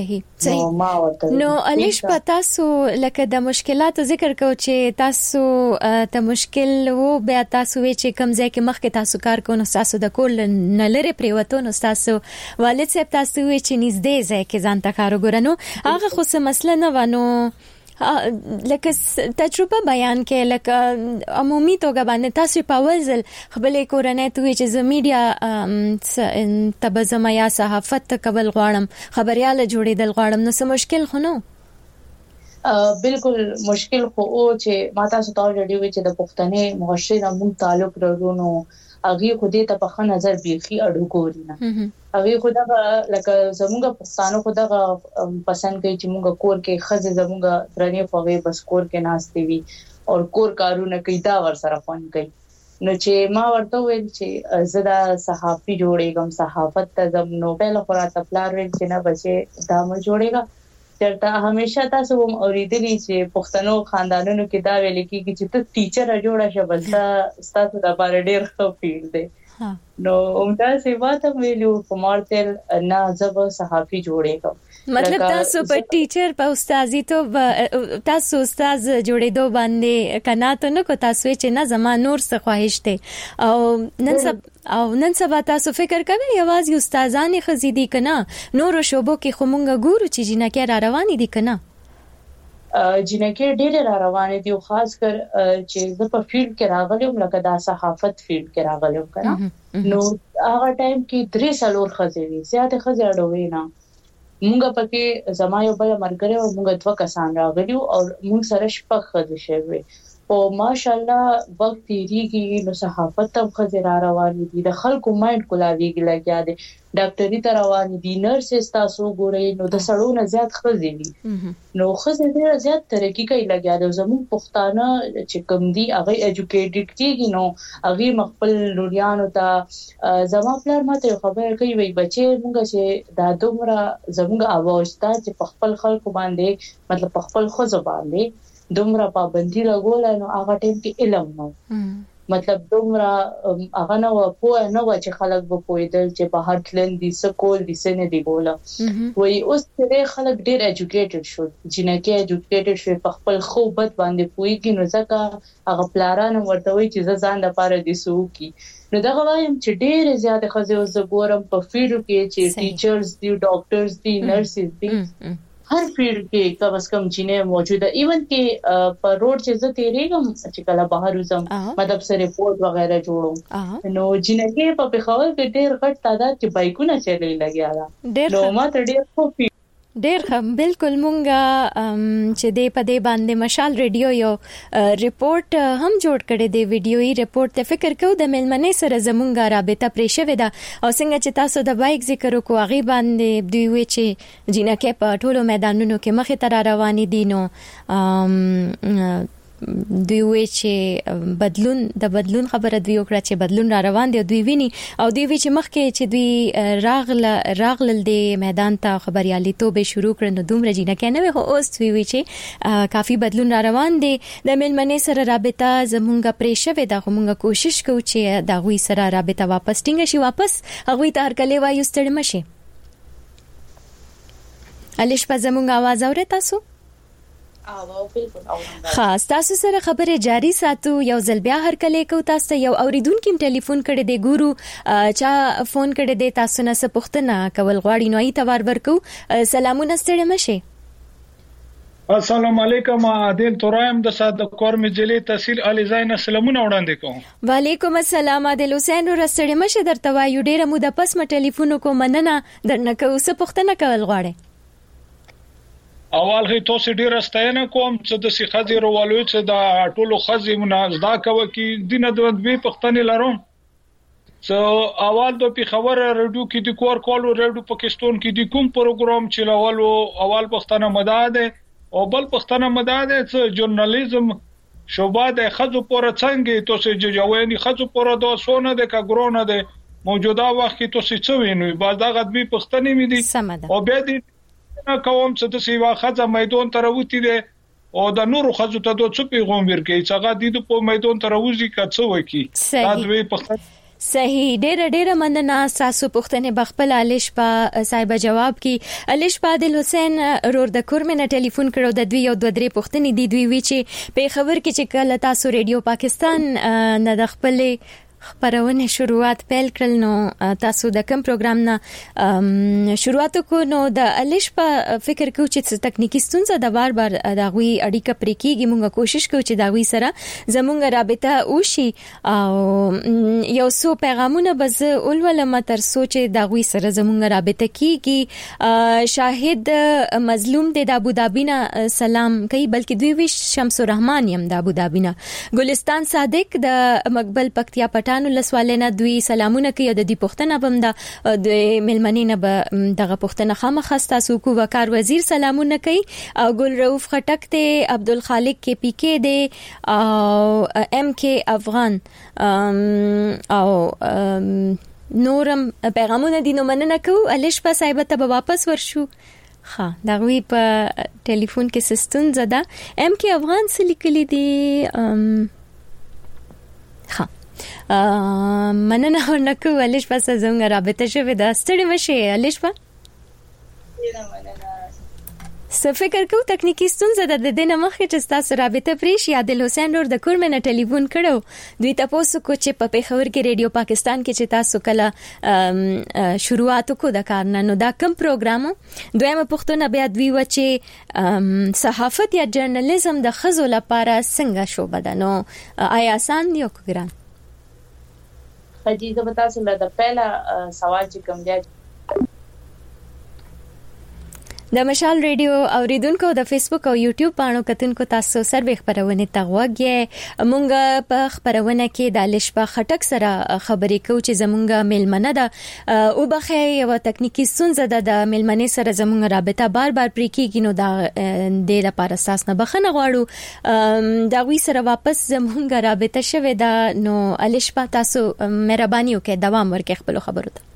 صحیح نو الیش پتا سو لکه د مشکلاتو ذکر کو چې تاسو ته مشکل وو بیا تاسو چې کم ځای کې مخ کې تاسو کار کوو تاسو د کول نه لری پریوتو نو تاسو والد صاحب تاسو چې نږدې ځای کې ځان ته کار وګورنو هغه خو څه مسله نه ونه لکه تجربه بیان کې لکه عمومي توګه باندې تاسو په ورزل خپلې کورنۍ ته چې ز میډیا تبزما یا صحافت کول غواړم خبرياله جوړېدل غواړم نو څه مشکل خو نو بالکل مشکل خو او چې ما تاسو ته ورډیو چې د پښتنې معاشره مون تعلق لرونو هغه خو دې ته په ښه نظر بيخي اډو کورینه هغه خو دا لکه زموږ پښتانه خو دا پسند کوي چې موږ کور کې خزه زموږ درنې فوغي بس کور کې ناشته وي او کور کارونه کوي دا ور سره فون کوي نو چې ما ورته ویل چې زدا صحافي جوړېږم صحافت ته زم نو په لور ته پلان ویل چې نه بچي دا مو جوړېږي چرته همیشه تاسو هم اوریدلی چې پښتنو خاندانونو کې دا ویل کېږي چې ته ټیچر جوړه شه بل تاسو د لپاره ډېر ښه فیلډ دی نو همدا سیوا ته ویلو کومارتل نه زب صحافي جوړېږم مطلب تاسو په ټیچر په استادی ته تاسو استاد جوړېدو باندې کناته نو کو تاسو چې نه زما نور څه خواهش ته او نن سبا تاسو فکر کوئ یوازې استادانې خزيدي کنه نور شوبو کې خمونګه ګورو چې جنکه را روانې دي کنه جنکه ډېر را روانې دي او خاص کر چې زه په فیلډ کې راغلم لکه دا صحافت فیلډ کې راغلم کنه نو هغه ټایم کې 3 سالور خزيوي زیاته خزي اډوي نه مونږ پکې زما یو بل مرګره او مونږ 2 کسان راغلیو او مونږ سره شپږ خزي شوي او ماشاءالله وخت تیریږي نو صحافت هم خزي را روانې دي د خلکو مایند کولاویږي لګیا دي ډاکټري ته روانې دي نرسز تاسو ګورئ نو د سړو نه زیات خزي دي نو خزي ډېر زیات ترقی کوي لګیا دي زموږ پښتانه چې کوم دي هغه ایجوکیټډ کیږي نو هغه مخبل لوریانو ته زما پلار ماته خبره کوي وای بچي مونږ چې دا دومره زموږ اواز ته چې خپل خلکو باندې مطلب خپل خزو باندې دومره پابندي لګول نو هغه ټیم کې علم نو مطلب دومره هغه نو په نو چې خلک به پوهیدل چې بهر تلل دي سکول دي سن دي بوله وای اوس چې خلک ډیر ایجوکیټډ شو جنکه ایجوکیټډ شو په خپل خوبت باندې پوهیږي نو ځکه هغه پلارانو ورته وای چې ځان لپاره دي سوکي نو دا وایم چې ډیر زیات خزه اوس ګورم په فیلډ کې چې ټیچرز دي ډاکټرز دي نرسز دي هر فیلډ کې کم از کم جنې موجوده ایون کې په روډ چې زه تیریږم چې کله بهر وزم مطلب سره ریپورت وغیرہ جوړم نو جنې په بخول کې ډېر غټ تعداد کې بایکونه چلي لګیا دا نو ما ته ډېر خو ډېر بالکل مونږه چې دې په دې باندې مشال ریډیو یو ریپورت هم جوړ کړی دی ویډیويي ریپورت ته فکر کوو د ملمنې سره زمونږه رابطه پرې شوې ده او څنګه چې تاسو د بایک ذکر وکړو هغه باندې دوی وی چې جنکه په ټولو میدانونو کې مخې ته روانې دي نو دوی وی چې بدلون خبره دوی وکړه چې بدلون را روان دی، دوی ویني او دوی وی چې مخکې چې دوی راغلل د میدان ته خبرياليتوب شروع کړ نو دومره جینه کنه خو اوس دوی وی چې کافي بدلون را روان دی. د ملمنې سره رابطه زمونږه پرېښوي دا موږ کوشش کوو چې دا غوي سره رابطه واپس ټینګ شي، واپس هغه ته هر کله وایو ستړي مشي. الیش په زمونږ आवाज اورئ تاسو؟ خاص تاسو سره خبره جاری ساتو. یو ځل بیا هر کله کو تاسو یو اوریدونکو ټلیفون کړي دی ګورو چا فون کړي دی تاسو نه څه پوښتنه کول غواړي نو ای تبار ورکو. سلامونه ستړي مشه. السلام علیکم عادل ترایم د صادق کور مجلي تحصیل علي زاین سلامونه وړاندې کوم. وعلیکم السلام عادل حسین رستړي مشه درته وایو ډیره مو د پس م ټلیفون کو مننه درنه کو څه پوښتنه کول غواړي. اول هي تاسو ډیر ستاینه کوم چې د سیخازي روالو چې د ټولو خزي منازدا کوي کې دینه د دوی پښتنې لروم. څو اول د پیښور رادیو کې د کور کولو رادیو پاکستان کې د کوم پروګرام چلولو اول پښتنه مداده او بل پښتنه مداده چې ژورنالیزم شوبه د خزو پور څنګه تاسو جوړوي خزو پور د سونه د کګرونه د موجوده وخت کې تاسو څه وینئ باز دا غدبي پښتنې مې دي او به دي کوم چې د سیوا خزه میدان ته راوتی دي او د نورو خزو ته د څه پیغام ورکړي چې هغه د په میدان ته راوځي کڅو وکي دا دوی پښتنه صحیح. ډېر مننه تاسو پوښتنه بخپل الیش په صاحب جواب کې الیش په عادل حسین رور د کورمنه ټلیفون کړو د دوی یو دوه درې پوښتنې دي دوی وی چې په خبر کې چې کله تاسو ریډیو پاکستان نه د خپل خبرونه شروعات پیل کړل نو تاسو د کوم پروګرام نه شروعات کو نو د الیش په فکر کو چې تکنیکی ستونزه د بار د غوي اړیکه پرې کیږي موږ کوشش کوو چې دا غوي سره زموږ رابطه وشي او یو څو پیغامونه بز اول متر سوچ د غوي سره زموږ رابطه کیږي. شاهد مظلوم د ابوظبي نه سلام کوي بلکې دوی وی شمس الرحمن يم د ابوظبي نه. ګلستان صادق د مقبل پکتیا پټانو لسوالنه دوی سلامونه کوي د دې پښتنه بم د ملمنینه به دغه پښتنه خامخستا سوکو وکار وزیر سلامونه کوي او ګل رؤف خټک ته عبدالخالق کې پی کې دی او ام کې افغان او نورم پیغامونه دي نو مننه کوو. الیش په صاحب ته واپس ورشو. ها دا غوي په ټلیفون کې سستون زده ام کې افغان سلیکلی دي ها مننه ورنکو الیش په زموږ رابطه شوه دا ستړي مشه الیش په څه فکر کو تکنیکی ستونزه د دې نه مخکې چې تاسو رابطه پرې شي. عادل حسین ور د کورمنه ټلیفون کړو دوی تاسو کو چې په پیښور کې ریډیو پاکستان کې چې تاسو کله شروعات کو د کار نه نو دا کوم پروګرام دویمه پښتون بیا دوی و چې صحافت یا جرنالیزم د خزو لپاره څنګه شوبه ده نو آیا آسان دی او ګران؟ خدیجه بتا سره د پہلا سوال چې کوم دی د مشال ریډیو اوریدونکو د فیسبوک او یوټیوب باندې کتونکو تاسو سروي خبرونه تغوږی مونږ په خبرونه کې د لشبه خټک سره خبرې کوو چې زمونږ ملمنه ده او بخې یو تکنیکی ستونزه ده د ملمنې سره زمونږ رابطه بار پرې کېږي نو دا د لپاره اساس نه بخنه غواړو دا وی سره واپس زمونږ رابطه شوه دا نو لشبه تاسو مهرباني وکړئ دوام ورکړئ خپل خبرو ته.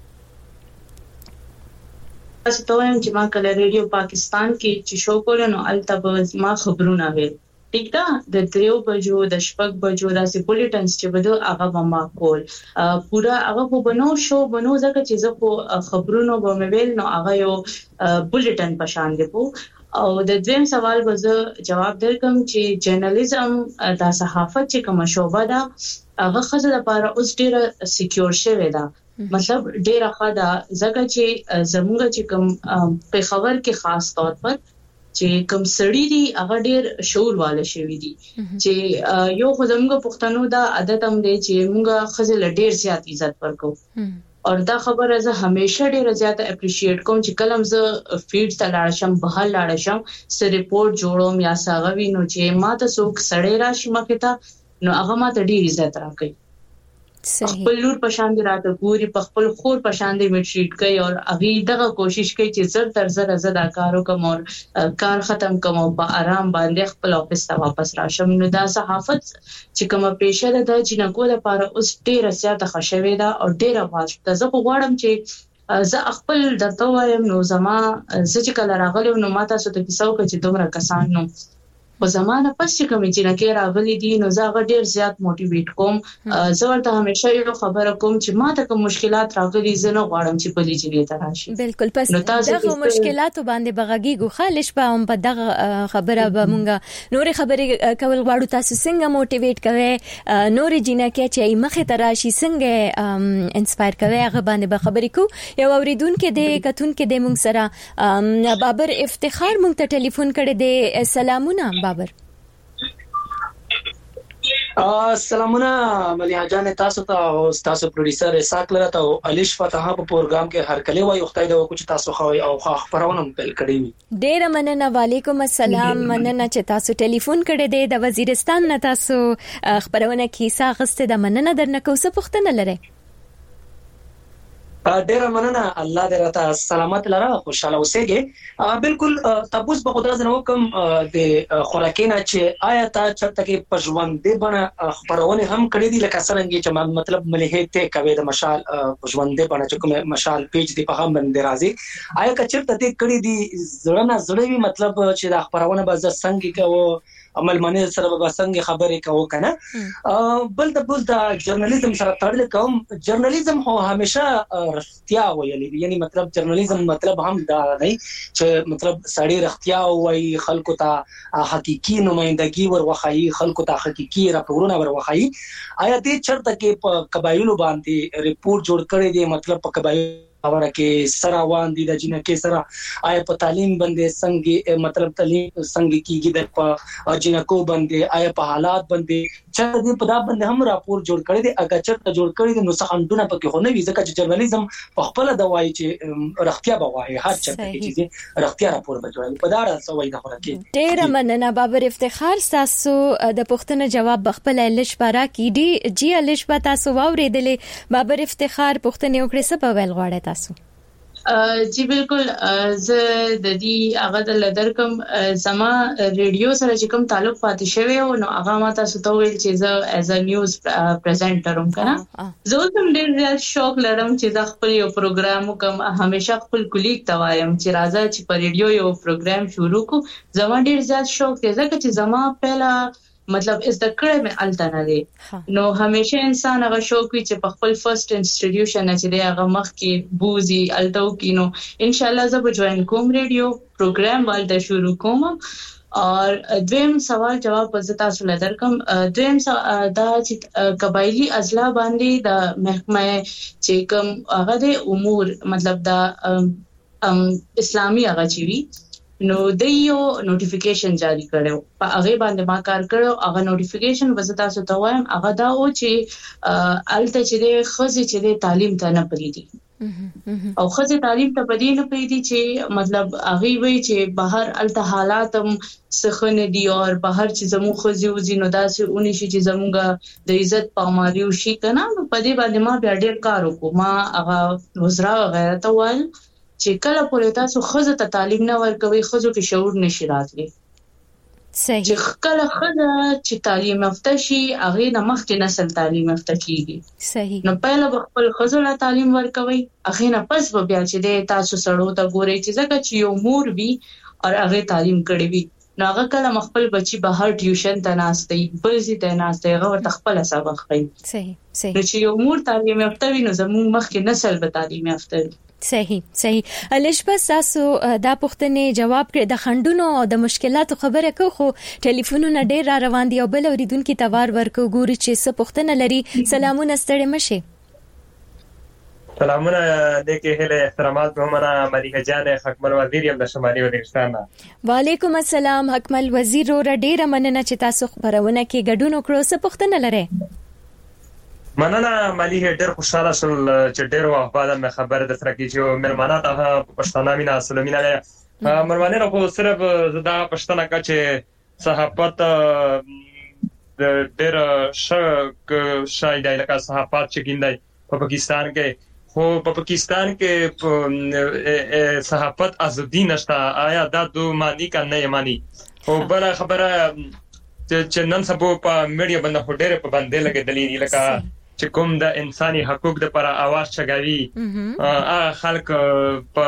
تاسو ته وایم چې ما کله ریډیو پاکستان کې چې شو کول نو التبز ما خبرونه وې ټیک ده د 3 بجو د 6 بجو داسې بولټنز چې بده هغه ما کول پورا هغه بنو شو بنو ځکه چې زه په خبرونو به ویل نو هغه یو بولټن پشان دی او د دویم سوال به زه جواب درکم چې جرنالیزم د صحافت چې کوم شوبه ده هغه خزه لپاره اوس ډیره سکیور شوی ده مطلب ډیره خدا زګه چې زموږ چې کوم په خبر کې خاص طور پر چې کوم سړی دی هغه ډیر شعور والے شوی دی چې یو خدامګه پښتنو دا عادت هم دی چې موږ خزل ډیر زیات عزت ورکو او دا خبره زه همیشه ډیر زیات اپریشیټ کوم چې کلم زه فیډ ته لاړ شم بهر لاړ شم س ریپورت جوړوم یا ساغوي نو چې ما ته څوک سړی راشي مخه ته نو هغه ما ته ډیر عزت راکړي. خپل لور په شان دي راته ګوري، په خپل خور په شان دي میټریټ کوي او هغه دغه کوشش کوي چې زر تر زر زدا کارو کوم او کار ختم کوم او په آرام باندې خپل افیس ته واپس راشم. نو دا صحافت چې کومه پیشه ده د جنکو لپاره اوس ډیره زیاته خوشوي ده او ډیره واسطه. زه غواړم چې زه خپل درته وایم نو زما چې کله راغلی نو ماته څه ته کیسو چې دومره کسان نو په زمانه پس چې کوم چې نه کې راغلي دي نو زه هغه ډیر زیات موټیویټ کوم. زه ورته همیشه یو خبره کوم چې ماته کوم مشکلات راغلي زه نه غواړم چې په لیجې ته راشي. بالکل پس دغه مشکلات باندې بغږیږو خالص په هم په دغه خبره به مونږه نور خبرې کول غواړو. تاسو څنګه موټیویټ کوئ نور جنکه چې مخه ته راشي څنګه انسپایر کوي هغه باندې به خبرې کو. یو اوریدونکو د کتونکو د مونږ سره بابر افتخار مونږ ته ټلیفون کړی دی. سلامونه بابر. سلامونه مليحه جان تاسو ته او تاسو پروډوسر اساق لرته او الیش فتح په پروګرام کې هر کله وای وختای دا کوم تاسو خوي او خبرونه پیل کړی. ډیر مننه. وعلیکم السلام. مننه چې تاسو ټلیفون کړی دی د وزیرستان نه. تاسو خبرونه کیسه غسته د مننه درنه کو څه پوښتنه لري؟ ډیر مننه. الله دې راته سلامت لره خوشاله اوسېږي. بالکل تاسو په خدای زنه کوم د خوراکینا چې آیا تا چرته کې پښوندې بڼه خبرونه هم کړې دي لکه څنګه چې مطلب مليحه ته کوي د مشال پښوندې بڼه چې کوم مشال پیج دی په هم باندې راځي آیا کچرته ته کړې دي زړه زړوي مطلب چې د خبرونه به ز څنګه کوو عمل منې سره به څنګه خبرې کوو کنه. بل د ژورنالیزم سره تړل کوم. ژورنالیزم هو همیشه رښتیا ویلي دي. یعنی مطلب ژورنالیزم مطلب هم دا نه چې مطلب سړی رښتیا وایي خلکو ته حقيقي نمائندګي وروخایي خلکو ته حقيقي راپورونه وروخایي. آیا دې چرته کې په قبایلو باندې ریپورت جوړ کړی دی مطلب په قبایلو خبره کې سره وان دي د جنکه سره آیا په تعلیم باندې څنګه مطلب تعلیم څنګه کیږي د په جنکو باندې آیا په حالات باندې چې دې په دا باندې هم راپور جوړ کړی دی. اګه چرته جوړ کړی دی نو څه خندونه پکې خو نه وي ځکه چې ژورنالیزم په خپل د وایي چې رښتیا به وایي هر چرته کې چې رښتیا راپور به جوړوي په دا ډول وایي د خوراکي. ډیر مننه بابر افتخار. تاسو د پوښتنې جواب بخپل لښ بارا کی دی جی لښ با تاسو واورېدلې بابر افتخار پوښتنه وکړه څه په ویل غواړی تاسو؟ جی بالکل. زه د دې هغه د لدرکم زما ریډیو سره چې کوم تعلق پاتې شوی او نو هغه ما تاسو ته ویل چې زه ایز ا نیوز پریزنټر هم کنه. زه هم ډېر زیات شوق لرم چې دا خپل یو پروګرام کوم. همیشه خپل کولیګ ته وایم چې راځه چې په ریډیو یو پروګرام شروع کو. زما ډېر زیات شوق دی ځکه چې زما پهلا مطلب از د کړه مې الټنه دی نو همیشه انسان هغه شوق وي چې په خپل فرست انسټیټیوشن چې دی هغه مخ کې بوزي الټو کینو ان شاء الله زه به جوائن کوم ریډیو پروګرام ولته شروع کوم. اور دویم سوال جواب زتا سره درکم. دویم دا چې قبایلی اضلاع باندې د محکمه چې کوم هغه د امور مطلب دا اسلامي هغه چی وی نو د یو نوټیفیکیشن جاری کړو په هغه باندې ما کار کړو. هغه نوټیفیکیشن وزتا سو ته وایم هغه دا و چې الته چې د خزي چې د تعلیم ته نه پریدي او خزي تعلیم ته پدې نه پریدي چې مطلب هغه وی چې بهر الته حالات هم سخنه دي او بهر چې زمو خزي وزي نو داسې اونې شي چې زموږه د عزت پاماریو شي کنه. په دې باندې ما بیا ډیر کار وکړ. ما هغه وزرا وغیرہ ته وایي چې کله پورې تاسو خزه ته تعلیم نه ورکوي خزو کې شعور نشي راتلی. صحیح. چې کله خزه چې تعلیم یافته شي هغه د مخکې نسل تعلیم یافته کیږي. صحیح. نو پهله خپل خزو له تعلیم ورکوي هغه نه پس به بیا چې تاسو سړو ته ګوري چې ځکه چې یو مور وي او هغه تعلیم کړی وي نو هغه کله خپل بچي بهر ټیوشن ته ناشته بلځي ته ناشته هغه ورته خپل سبق کوي. صحیح صحیح. نو چې یو مور تعلیم یافته وي نو زموږ مخکې نسل به تعلیم یافته وي. صحیح صحیح. لښبس تاسو دا پوښتنې جواب کړ د خندونو او د مشکلاتو خبره کو خو ټلیفونونه ډېر را روان دي او بل اوریدونکو توار ورکو ګوري چې څه پوښتنه لري. سلامونه ستړي مشه. سلامونه دغه هله احترامات مهمنه مليحه جان حکمل وزیر یم د شمالي وزیرستان. وعلیکم السلام حکمل وزیر رو ډېر مننه چې تاسو خبرونه کې ګډون وکړو. څه پوښتنه لري؟ مننه مليحه ډېر خوشاله شول چې ډېر وخت بعد مې خبر د سره کې چې مېرمنه ته پښتانه مینا سلامینه مېرمنه راکو صرف زدا پښتنه کا چې صحافت ډېر شاید لکه صحافت چې کیندای په پاکستان کې په پاکستان کې صحافت ازادي نشته. آیا دا دو معنی کا نه معنی او بل خبره چې نن سبا په میډیا باندې هډره په باندې لګیدلې لکه چې کوم د انساني حقوق لپاره आवाज چغاوي خلک په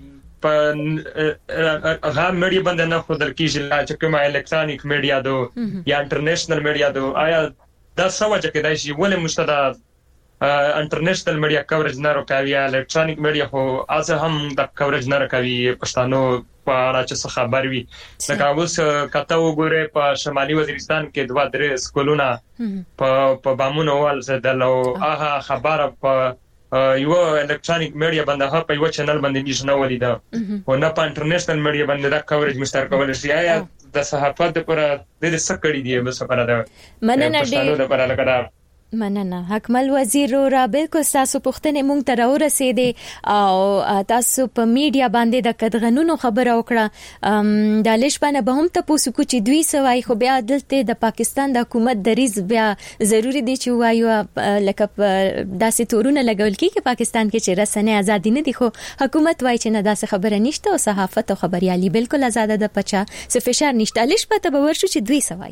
هغه میډیا باندې نه خودل کیږي چې کوم الکترونیک میډیا دو یا انټرنیشنل میډیا دو آیا دا سوچ کې دای شي ولې مشتدا انټرنیشنل میډیا کوریج نه راکوي الکترونیک میډیا خو از هم د کوریج نه راکوي پښتنو په اړه چې څه خبر وي. لکه اوس کته وګوره په شمالي وزیرستان کې 2-3 سکولونه په بامونو ول زدلو هغه خبره په یو الکترونیک میډیا باندې په یو چینل باندې نشنه ولیدا او نه په انټرنیشنل میډیا باندې دا کوریج مستر کول شي. آیا د صحافت لپاره د څه کړی دی بس لپاره دا مننه پښتنو لپاره لکه مننه حکمل وزیر را بالکل تاسو پوښتنه مونږ ته راورسېده او تاسو په میډیا باندې د کډغنونو خبره وکړه. د لښبانه به هم تاسو کو چې دوی سوای خو بیا دلته د پاکستان د حکومت دریز بیا ضروری دی چې وایو لکه داسې تورونه لګول کیږي پاکستان کې چې رسنۍ ازادي نه دي خو حکومت وایي چې نه داسې خبره نشته او صحافت او خبريالي بالکل آزاد ده پچا څه فشار نشته. لښبته به ورشو چې دوی سوای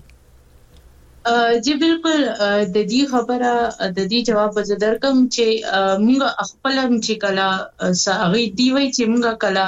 جی بالکل د دې خبره د دې جواب زدر کوم چې موږ خپل چې کلا ساغي دی وای چې موږ کلا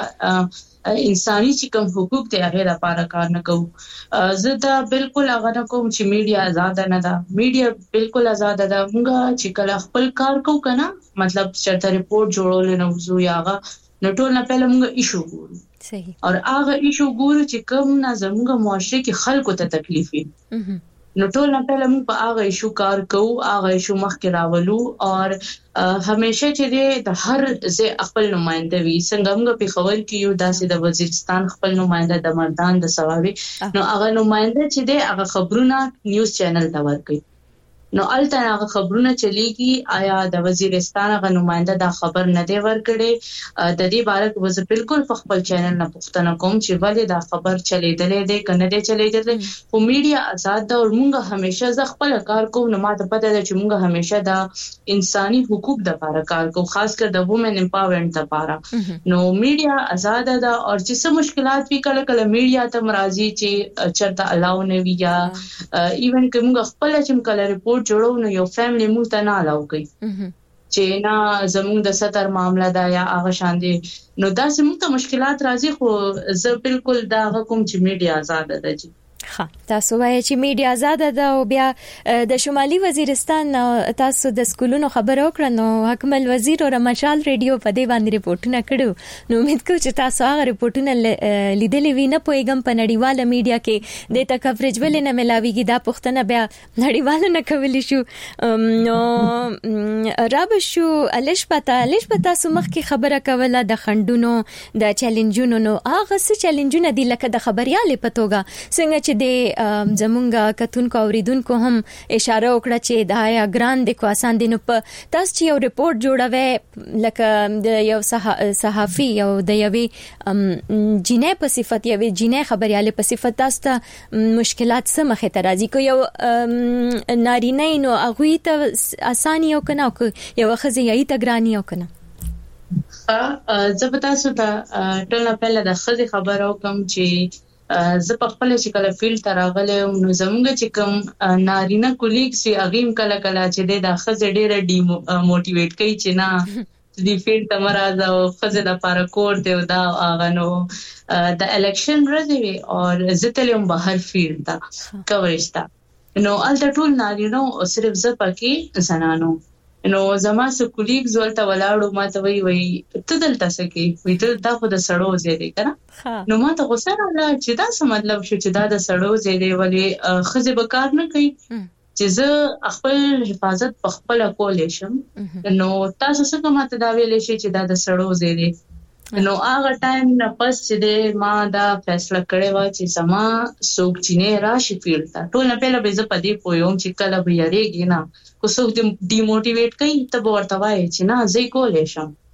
انساني چې کوم حقوق ته هغه لپاره کار نه کوو. زه دا بالکل هغه نه کوم چې میډیا آزاد نه ده. میډیا بالکل آزاد ده. موږ چې کلا خپل کار کوو کنه مطلب چرته ریپورت جوړول نه وزو یاغه نو ټول نه پهله موږ ایشو ګورو صحیح او هغه ایشو ګورو چې کوم نه زموږ معاشره کې خلکو ته تکلیف وي نو ټول نه پهله موږ په هغه ایشو کار کوو هغه ایشو مخکې راولو او همیشه چې د هر ځای خپل نمائنده وي څنګه موږ په خبر کې یو داسې د وزیرستان خپل نمائنده د مردان د سواوي نو هغه نمائنده چې د هغه خبرونه نیوز چینل ته ورکوي نو الته هغه خبرونه چلیږي آیا د وزیرستان هغه نمائنده دا خبر نه دی ورکړي د دې باره کې وز بالکل په خپل چینل نه پوښتنه کوم چې ولې دا خبر چلیدلې ده کنه دی چلیدلې خو میډیا آزاد ده او موږ همیشه ز خپل کار کوو نو ماته پته ده چې موږ همیشه د انساني حقوق د لپاره کار کوو خاص کر د وومن امپاورمنت لپاره نو میډیا آزاد ده او چې څه مشکلات وی کله کله میډیا ته مرضی چې چرته الاو نه وی یا ایون که موږ خپل چې کله ریپورت جوړو نو یو فیملی مونږ ته نه الاو کوي چې نه زموږ د ستر معاملې دا یا هغه شان دي نو دا زموږ ته مشکلات راځي خو زه بالکل دا کوم چې میډیا آزاد ده جی ها تاسو وایي چې میډیا آزاد ده او بیا د شمالي وزیرستان تاسو د سکولونو خبر اوکړه نو حکمل وزیر او مشال ریډیو په دې باندې ریپورتونه کړو نو امید کوم چې تاسو هغه ریپورتونه لیدلې وینه پویګم په نړیواله میډیا کې د تا کوریج ولې نه ملاويږي دا پښتنه بیا نړیواله نه کولی شو نو راب شو الشپتا سمخ کې خبره کوله د خندونو د چیلنجونو نو هغه څه چیلنجونه دي لکه د خبريالي پتوګه څنګه چې د زمونږه کتونکو اوریدونکو هم اشاره وکړه چې دا یا ګران د کو آسان دي نو په تاسو چې یو ریپورت جوړوي لکه د یو صحافي او د یوې جنې په صفت یوې جنې خبريالي په صفت تاسو ته مشکلات څه مخه ته راځي کو یو نارینه نو هغه ته اساني او کنه یو خزي یې ته ګراني او کنه زه به تاسو ته ټول پهله د خزي خبرو کوم چې زه په خپل چې کله فیلډ ته راغلم نو زموږ چې کوم نارینه کولیګ سي اغیم کله چې د خزه ډیره ډی موټیویټ کوي چې نه دې فیلډ ته مراد او خزه د لپاره کور دی او دا هغه نو د الیکشن ورځې او زه تلم بهر فیلډ ته کوریج ته نو الته ټول نارینه او صرف زه پکې زنانو نو زما سو کولیګز ولته ولاړو ماته وی ته دلته سکی وی دلته خو د سړو زیری کنه نو ماته غوسه راغله چې دا څه مطلب شو چې دا د سړو زیری ولی خزه به کار نه کوي چې زه خپل حفاظت په خپل کولې شم نو تاسو څنګه ماته دا ویلې شي چې دا د سړو زیری نو هغه ټایم نه پس چې ما دا فیصله کړې و چې سما سوق چینه راشي فیلډ ته ټول نه پهله به زه پدې پویم چې کله به یریږي نه کو څوک ډیموټیویټ کوي ته ورته وایي چې نه زه کولې شم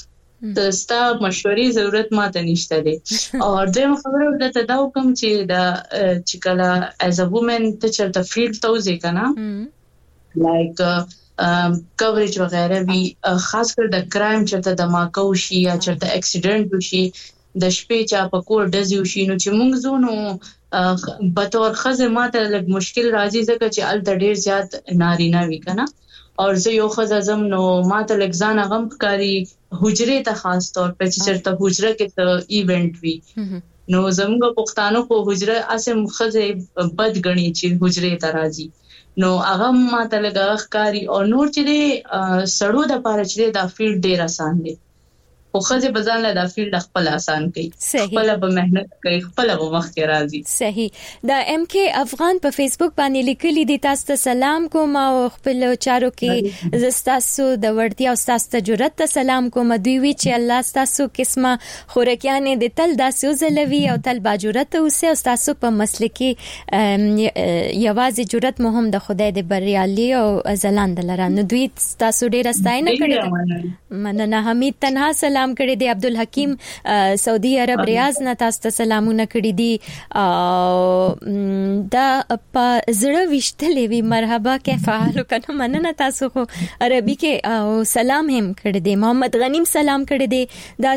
ستا مشورې ضرورت ماته نشته دی. او دویم خبره ورته دا کوم چې دا چې کله as a woman ته چرته فیلډ ته وځي کنه لایک کوریج وغیرہ وی خاص کر د کرایم چرته دماکو شي یا چرته اکسیډنټ وشي د شپې چا په کور ډزي وشي نو چې موږ زونو به تور خزه ماته لږ مشکل راځي ځکه چې الته ډیر زیات نارینه وی کنه او زه یو خزه زم نو ماته لږ ځان غم کاری حجره ته خاص طور په چې چرته حجره کې ته ایونت وی نو زموږ پښتانو په حجره اسه مخزه بد غني چې حجره ته راځي نو هغه ماته لږ کاری او نور چې سړو د پاره چې دا فیلډ ډیر آسان دی خو خزه بزان له دا فیلډ خپل آسان کوي خپل به مهنت کوي خپل به وخت راځي. صحیح. دا ام کے افغان په فیسبوک باندې لیکلي دي تاسو ته سلام کوم او خپل چارو کې زستاسو د ورتیا او تاسو ته جرأت ته سلام کوم دوی وی چې الله تاسو قسمه خورکیانه د تل داسو زلوي او تل با جرأت اوسه تاسو په مسلکي یوازې جرأت مهم د خدای د بریالي او زلاند لرانه دوی تاسو ډیر استاینه کړی مننه. حمید تنها سلام کړی دی. عبدالحکیم سعودي عرب ریاض نه تاسو ته سلامونه کړی دي دا په زړه وشتلې وی مرحبا کیف حال کنه مننه تاسو خو عربي کې او سلام هم کړی دی. محمد غنیم سلام کړی دی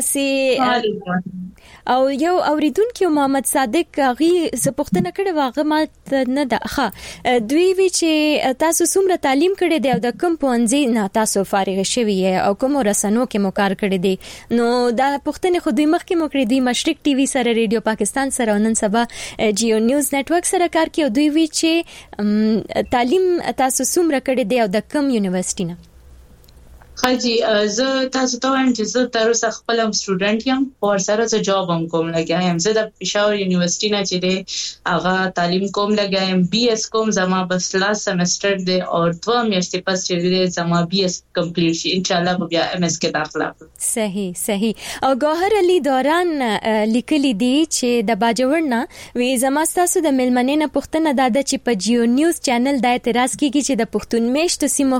داسې او یو اوریدونکو محمد صادق غي زپختنه کړي واغه مات نه ده دوی وی چې تاسو څومره تعلیم کړی دی او د کوم پونځي نه تاسو فارغ شوی او کوم رسنو کې مو کار کړی دی نو دا پختنه خو دوی مخکې مو کړی دی مشرق ټي وي سره ریډیو پاکستان سره نن سبا جیو نیوز نتورک سره کار کوي دوی وی چې تعلیم تاسو څومره کړی دی او د کوم یونیورسيټي نه خاجي زه تاسو ته وایم چې زه تر اوسه خپل سټوډنټ یم او سره زه جاب هم کوم لګایم زه د پېښور یونیورسيټي نه چې دی هغه تعلیم کوم لګایم بي اس کوم زما بس لاست سمستر دی او 2 میاشتې پس چې دی زما بي اس کمپلیټ شي ان شاء الله بیا ام اس کې داخله کوم. صحیح. او ګوهر علي دوران لیکلي دي چې د باجوړنا وی زما تاسو د ملمنې نه پښتنه داده چې په جیو نیوز چینل د اعتراض کیږي چې د پښتون میشتو سیمو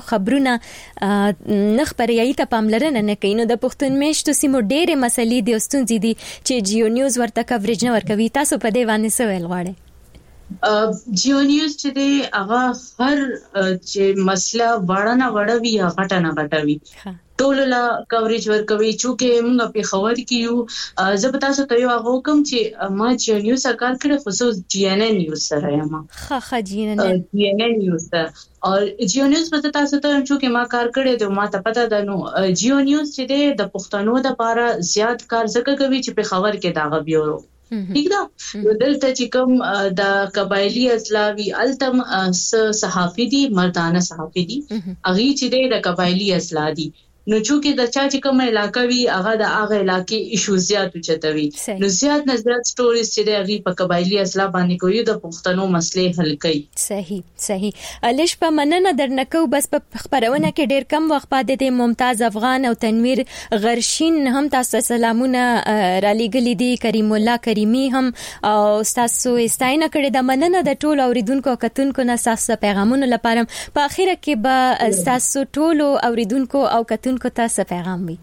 خبرونه خبريایي ته پاملرنه نه کوي نو د پښتون میشتو سیمو ډېرې مسلې دي او ستونزې دي چې جیو نیوز ورته کوریج نه ورکوي تاسو په دې باندې څه ویل غواړئ؟ جیو نیوز چې دی هغه هر چې مسله وړه وي یا غټه وي ټول لا کوریج ورکوي چې موږ په خبر کې یو زه تاسو ته یو حکم چې ما جیو نیوز کار کړی خصوص جی ان ان نیوز سره یم جی ان ان نیوز او جیو نیوز په تاسو ته چې ما کار کړی دی ما ته پته ده نو جیو نیوز چې دی د پښتنو د لپاره زیات کار زکه کوي چې په خبر کې داغه بیورو ٹھیک ده دلته چې کوم د قبایلی اسلاوی التم صحافي دي مردانه صحافي دي اغي چې دی د قبایلی اسلا دي نو چې د چا چې کوم علاقې وی هغه د هغه علاقې ایشو زیات چتوي نو زیات نظرات سټوریز چې د په قبایلی اسلا باندې کوي د پښتنو مسلې حل کوي. صحیح. الیش په مننه درنکو بس په خبرونه کې ډیر کم وخت پاتې دي. ممتاز افغان او تنویر غرشین هم تاسو سلامونه را لېګلې دي. کریم الله کریمی هم او تاسو استاینه کړې د مننه د ټول اوریدونکو کتونکو نه تاسو پیغامونه لپاره په اخیره کې به تاسو ټول اوریدونکو او کتونکو کو تاسو پیغام وي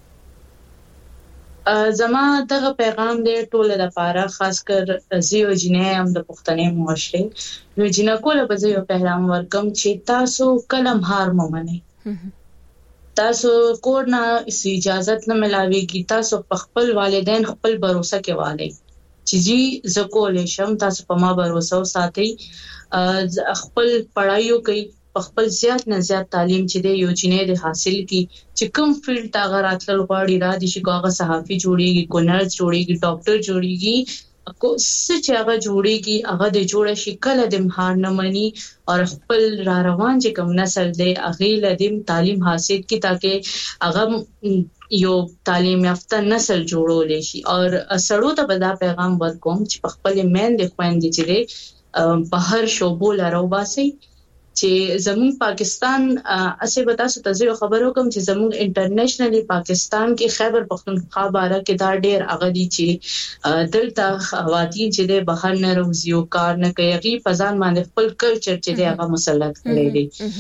زما دغه پیغام دی ټول د لپاره خاص کر زیو جنې هم د پښتنې معاشره یو جنا کوله به زیو پیغام ورکم چې تاسو کلم هار ممنه تاسو کور نه اجازه نه ملاويږي تاسو خپل والدین خپل باور کې والي چې جی زکول شم تاسو په ما باور ساتي خپل پڑھایو کوي خپل زیات نه زیات تعلیم چې دی یو جنې د حاصل کی چې کوم فیلډ تا غراتل غواړي را دي چې کوغه صحافي جوړيږي کو نرس جوړيږي ډاکټر جوړيږي کو څه چې هغه جوړيږي هغه د جوړ شي کله د مهار نه مني او خپل را روان چې کوم نسل دی هغه لدیم تعلیم حاصل کی تاکي هغه یو تعلیم یافته نسل جوړول شي او سړو ته بدا پیغام ورکوم چې خپل مین د خويندې چې بهر شوبو لارو باسي چې زمون پاکستان اسه بتا ستاسو خبرو کوم چې زمون انټرنیشنلی پاکستان کې خیبر پختونخوا باره کې دا ډېر اغدي چې دلته خواتین چې د بهر نه روزيو کار نه کوي غي پزان باندې خپل کلچر چې دغه مسلط کړی دي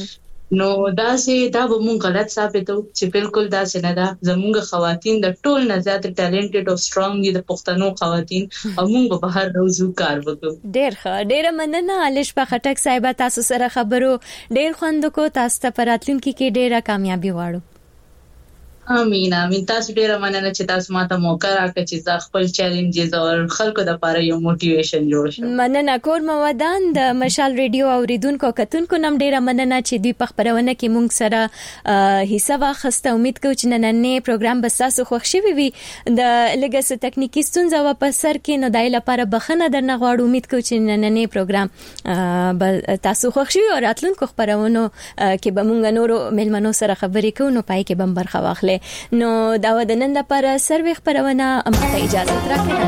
نو دا به مونږ غلط ثابتو چې بالکل دا نه ده. زمونږ خواتین د ټول نه زیات ټالنټډ او سترونګ دي د پښتنو خواتین او مونږ به هر روزو کار وکړو. ډېر مننه الشبا خټک صاحب، تاسو سره خبرو ډېر خوند کو. تاسو ته پراتلونکي کې ډېره کامیابی غواړو. امين. تاسو ډیره مننه چې تاسو ماته موقع راکړه چې زه خپل چیلنجز او خلکو د لپاره یو موټیویشن جوړ شم. مننه کور مودان د مشال ریډیو اوریدونکو کتونکو نم ډیره مننه چې دوی په خبرونه کې مونږ سره حصہ واخسته. امید کوم چې نننې پروګرام به تاسو خوښ شي وي. د لګس ټکنیکی ستونزه و په سر کې نو دای لپاره بخنه درنه غواړو. امید کوم چې نننې پروګرام به تاسو خوښ شي او راتلونکو خبرونو کې به مونږ نورو ملمنو سره خبرې کوو نو پای کې به برخه واخلې. نو دا د نن لپاره سروي خبرونه امته اجازه راکړئ.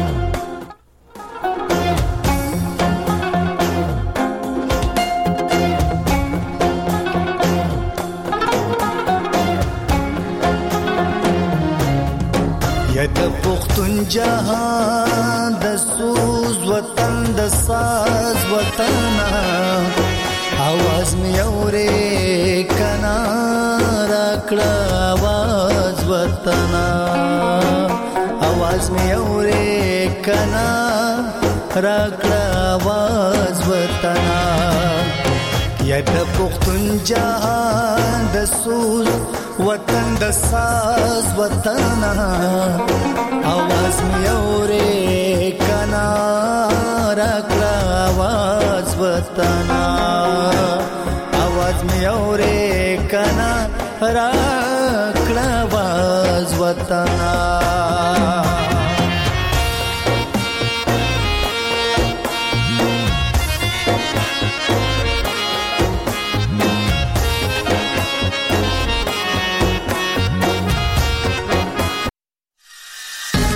یا د پختون جهان د سوز وطن د ساز وطن आवाज می اورې کنا راکړه आवाज وطن आवाज می اورې کنا راکړه आवाज وطن یا د پختون جهان د سوز وطن د ساز وطن आवाज می اورې کنا راکړه आवाज وطن आवाज می اورې کنا راکړه आवाज وطن.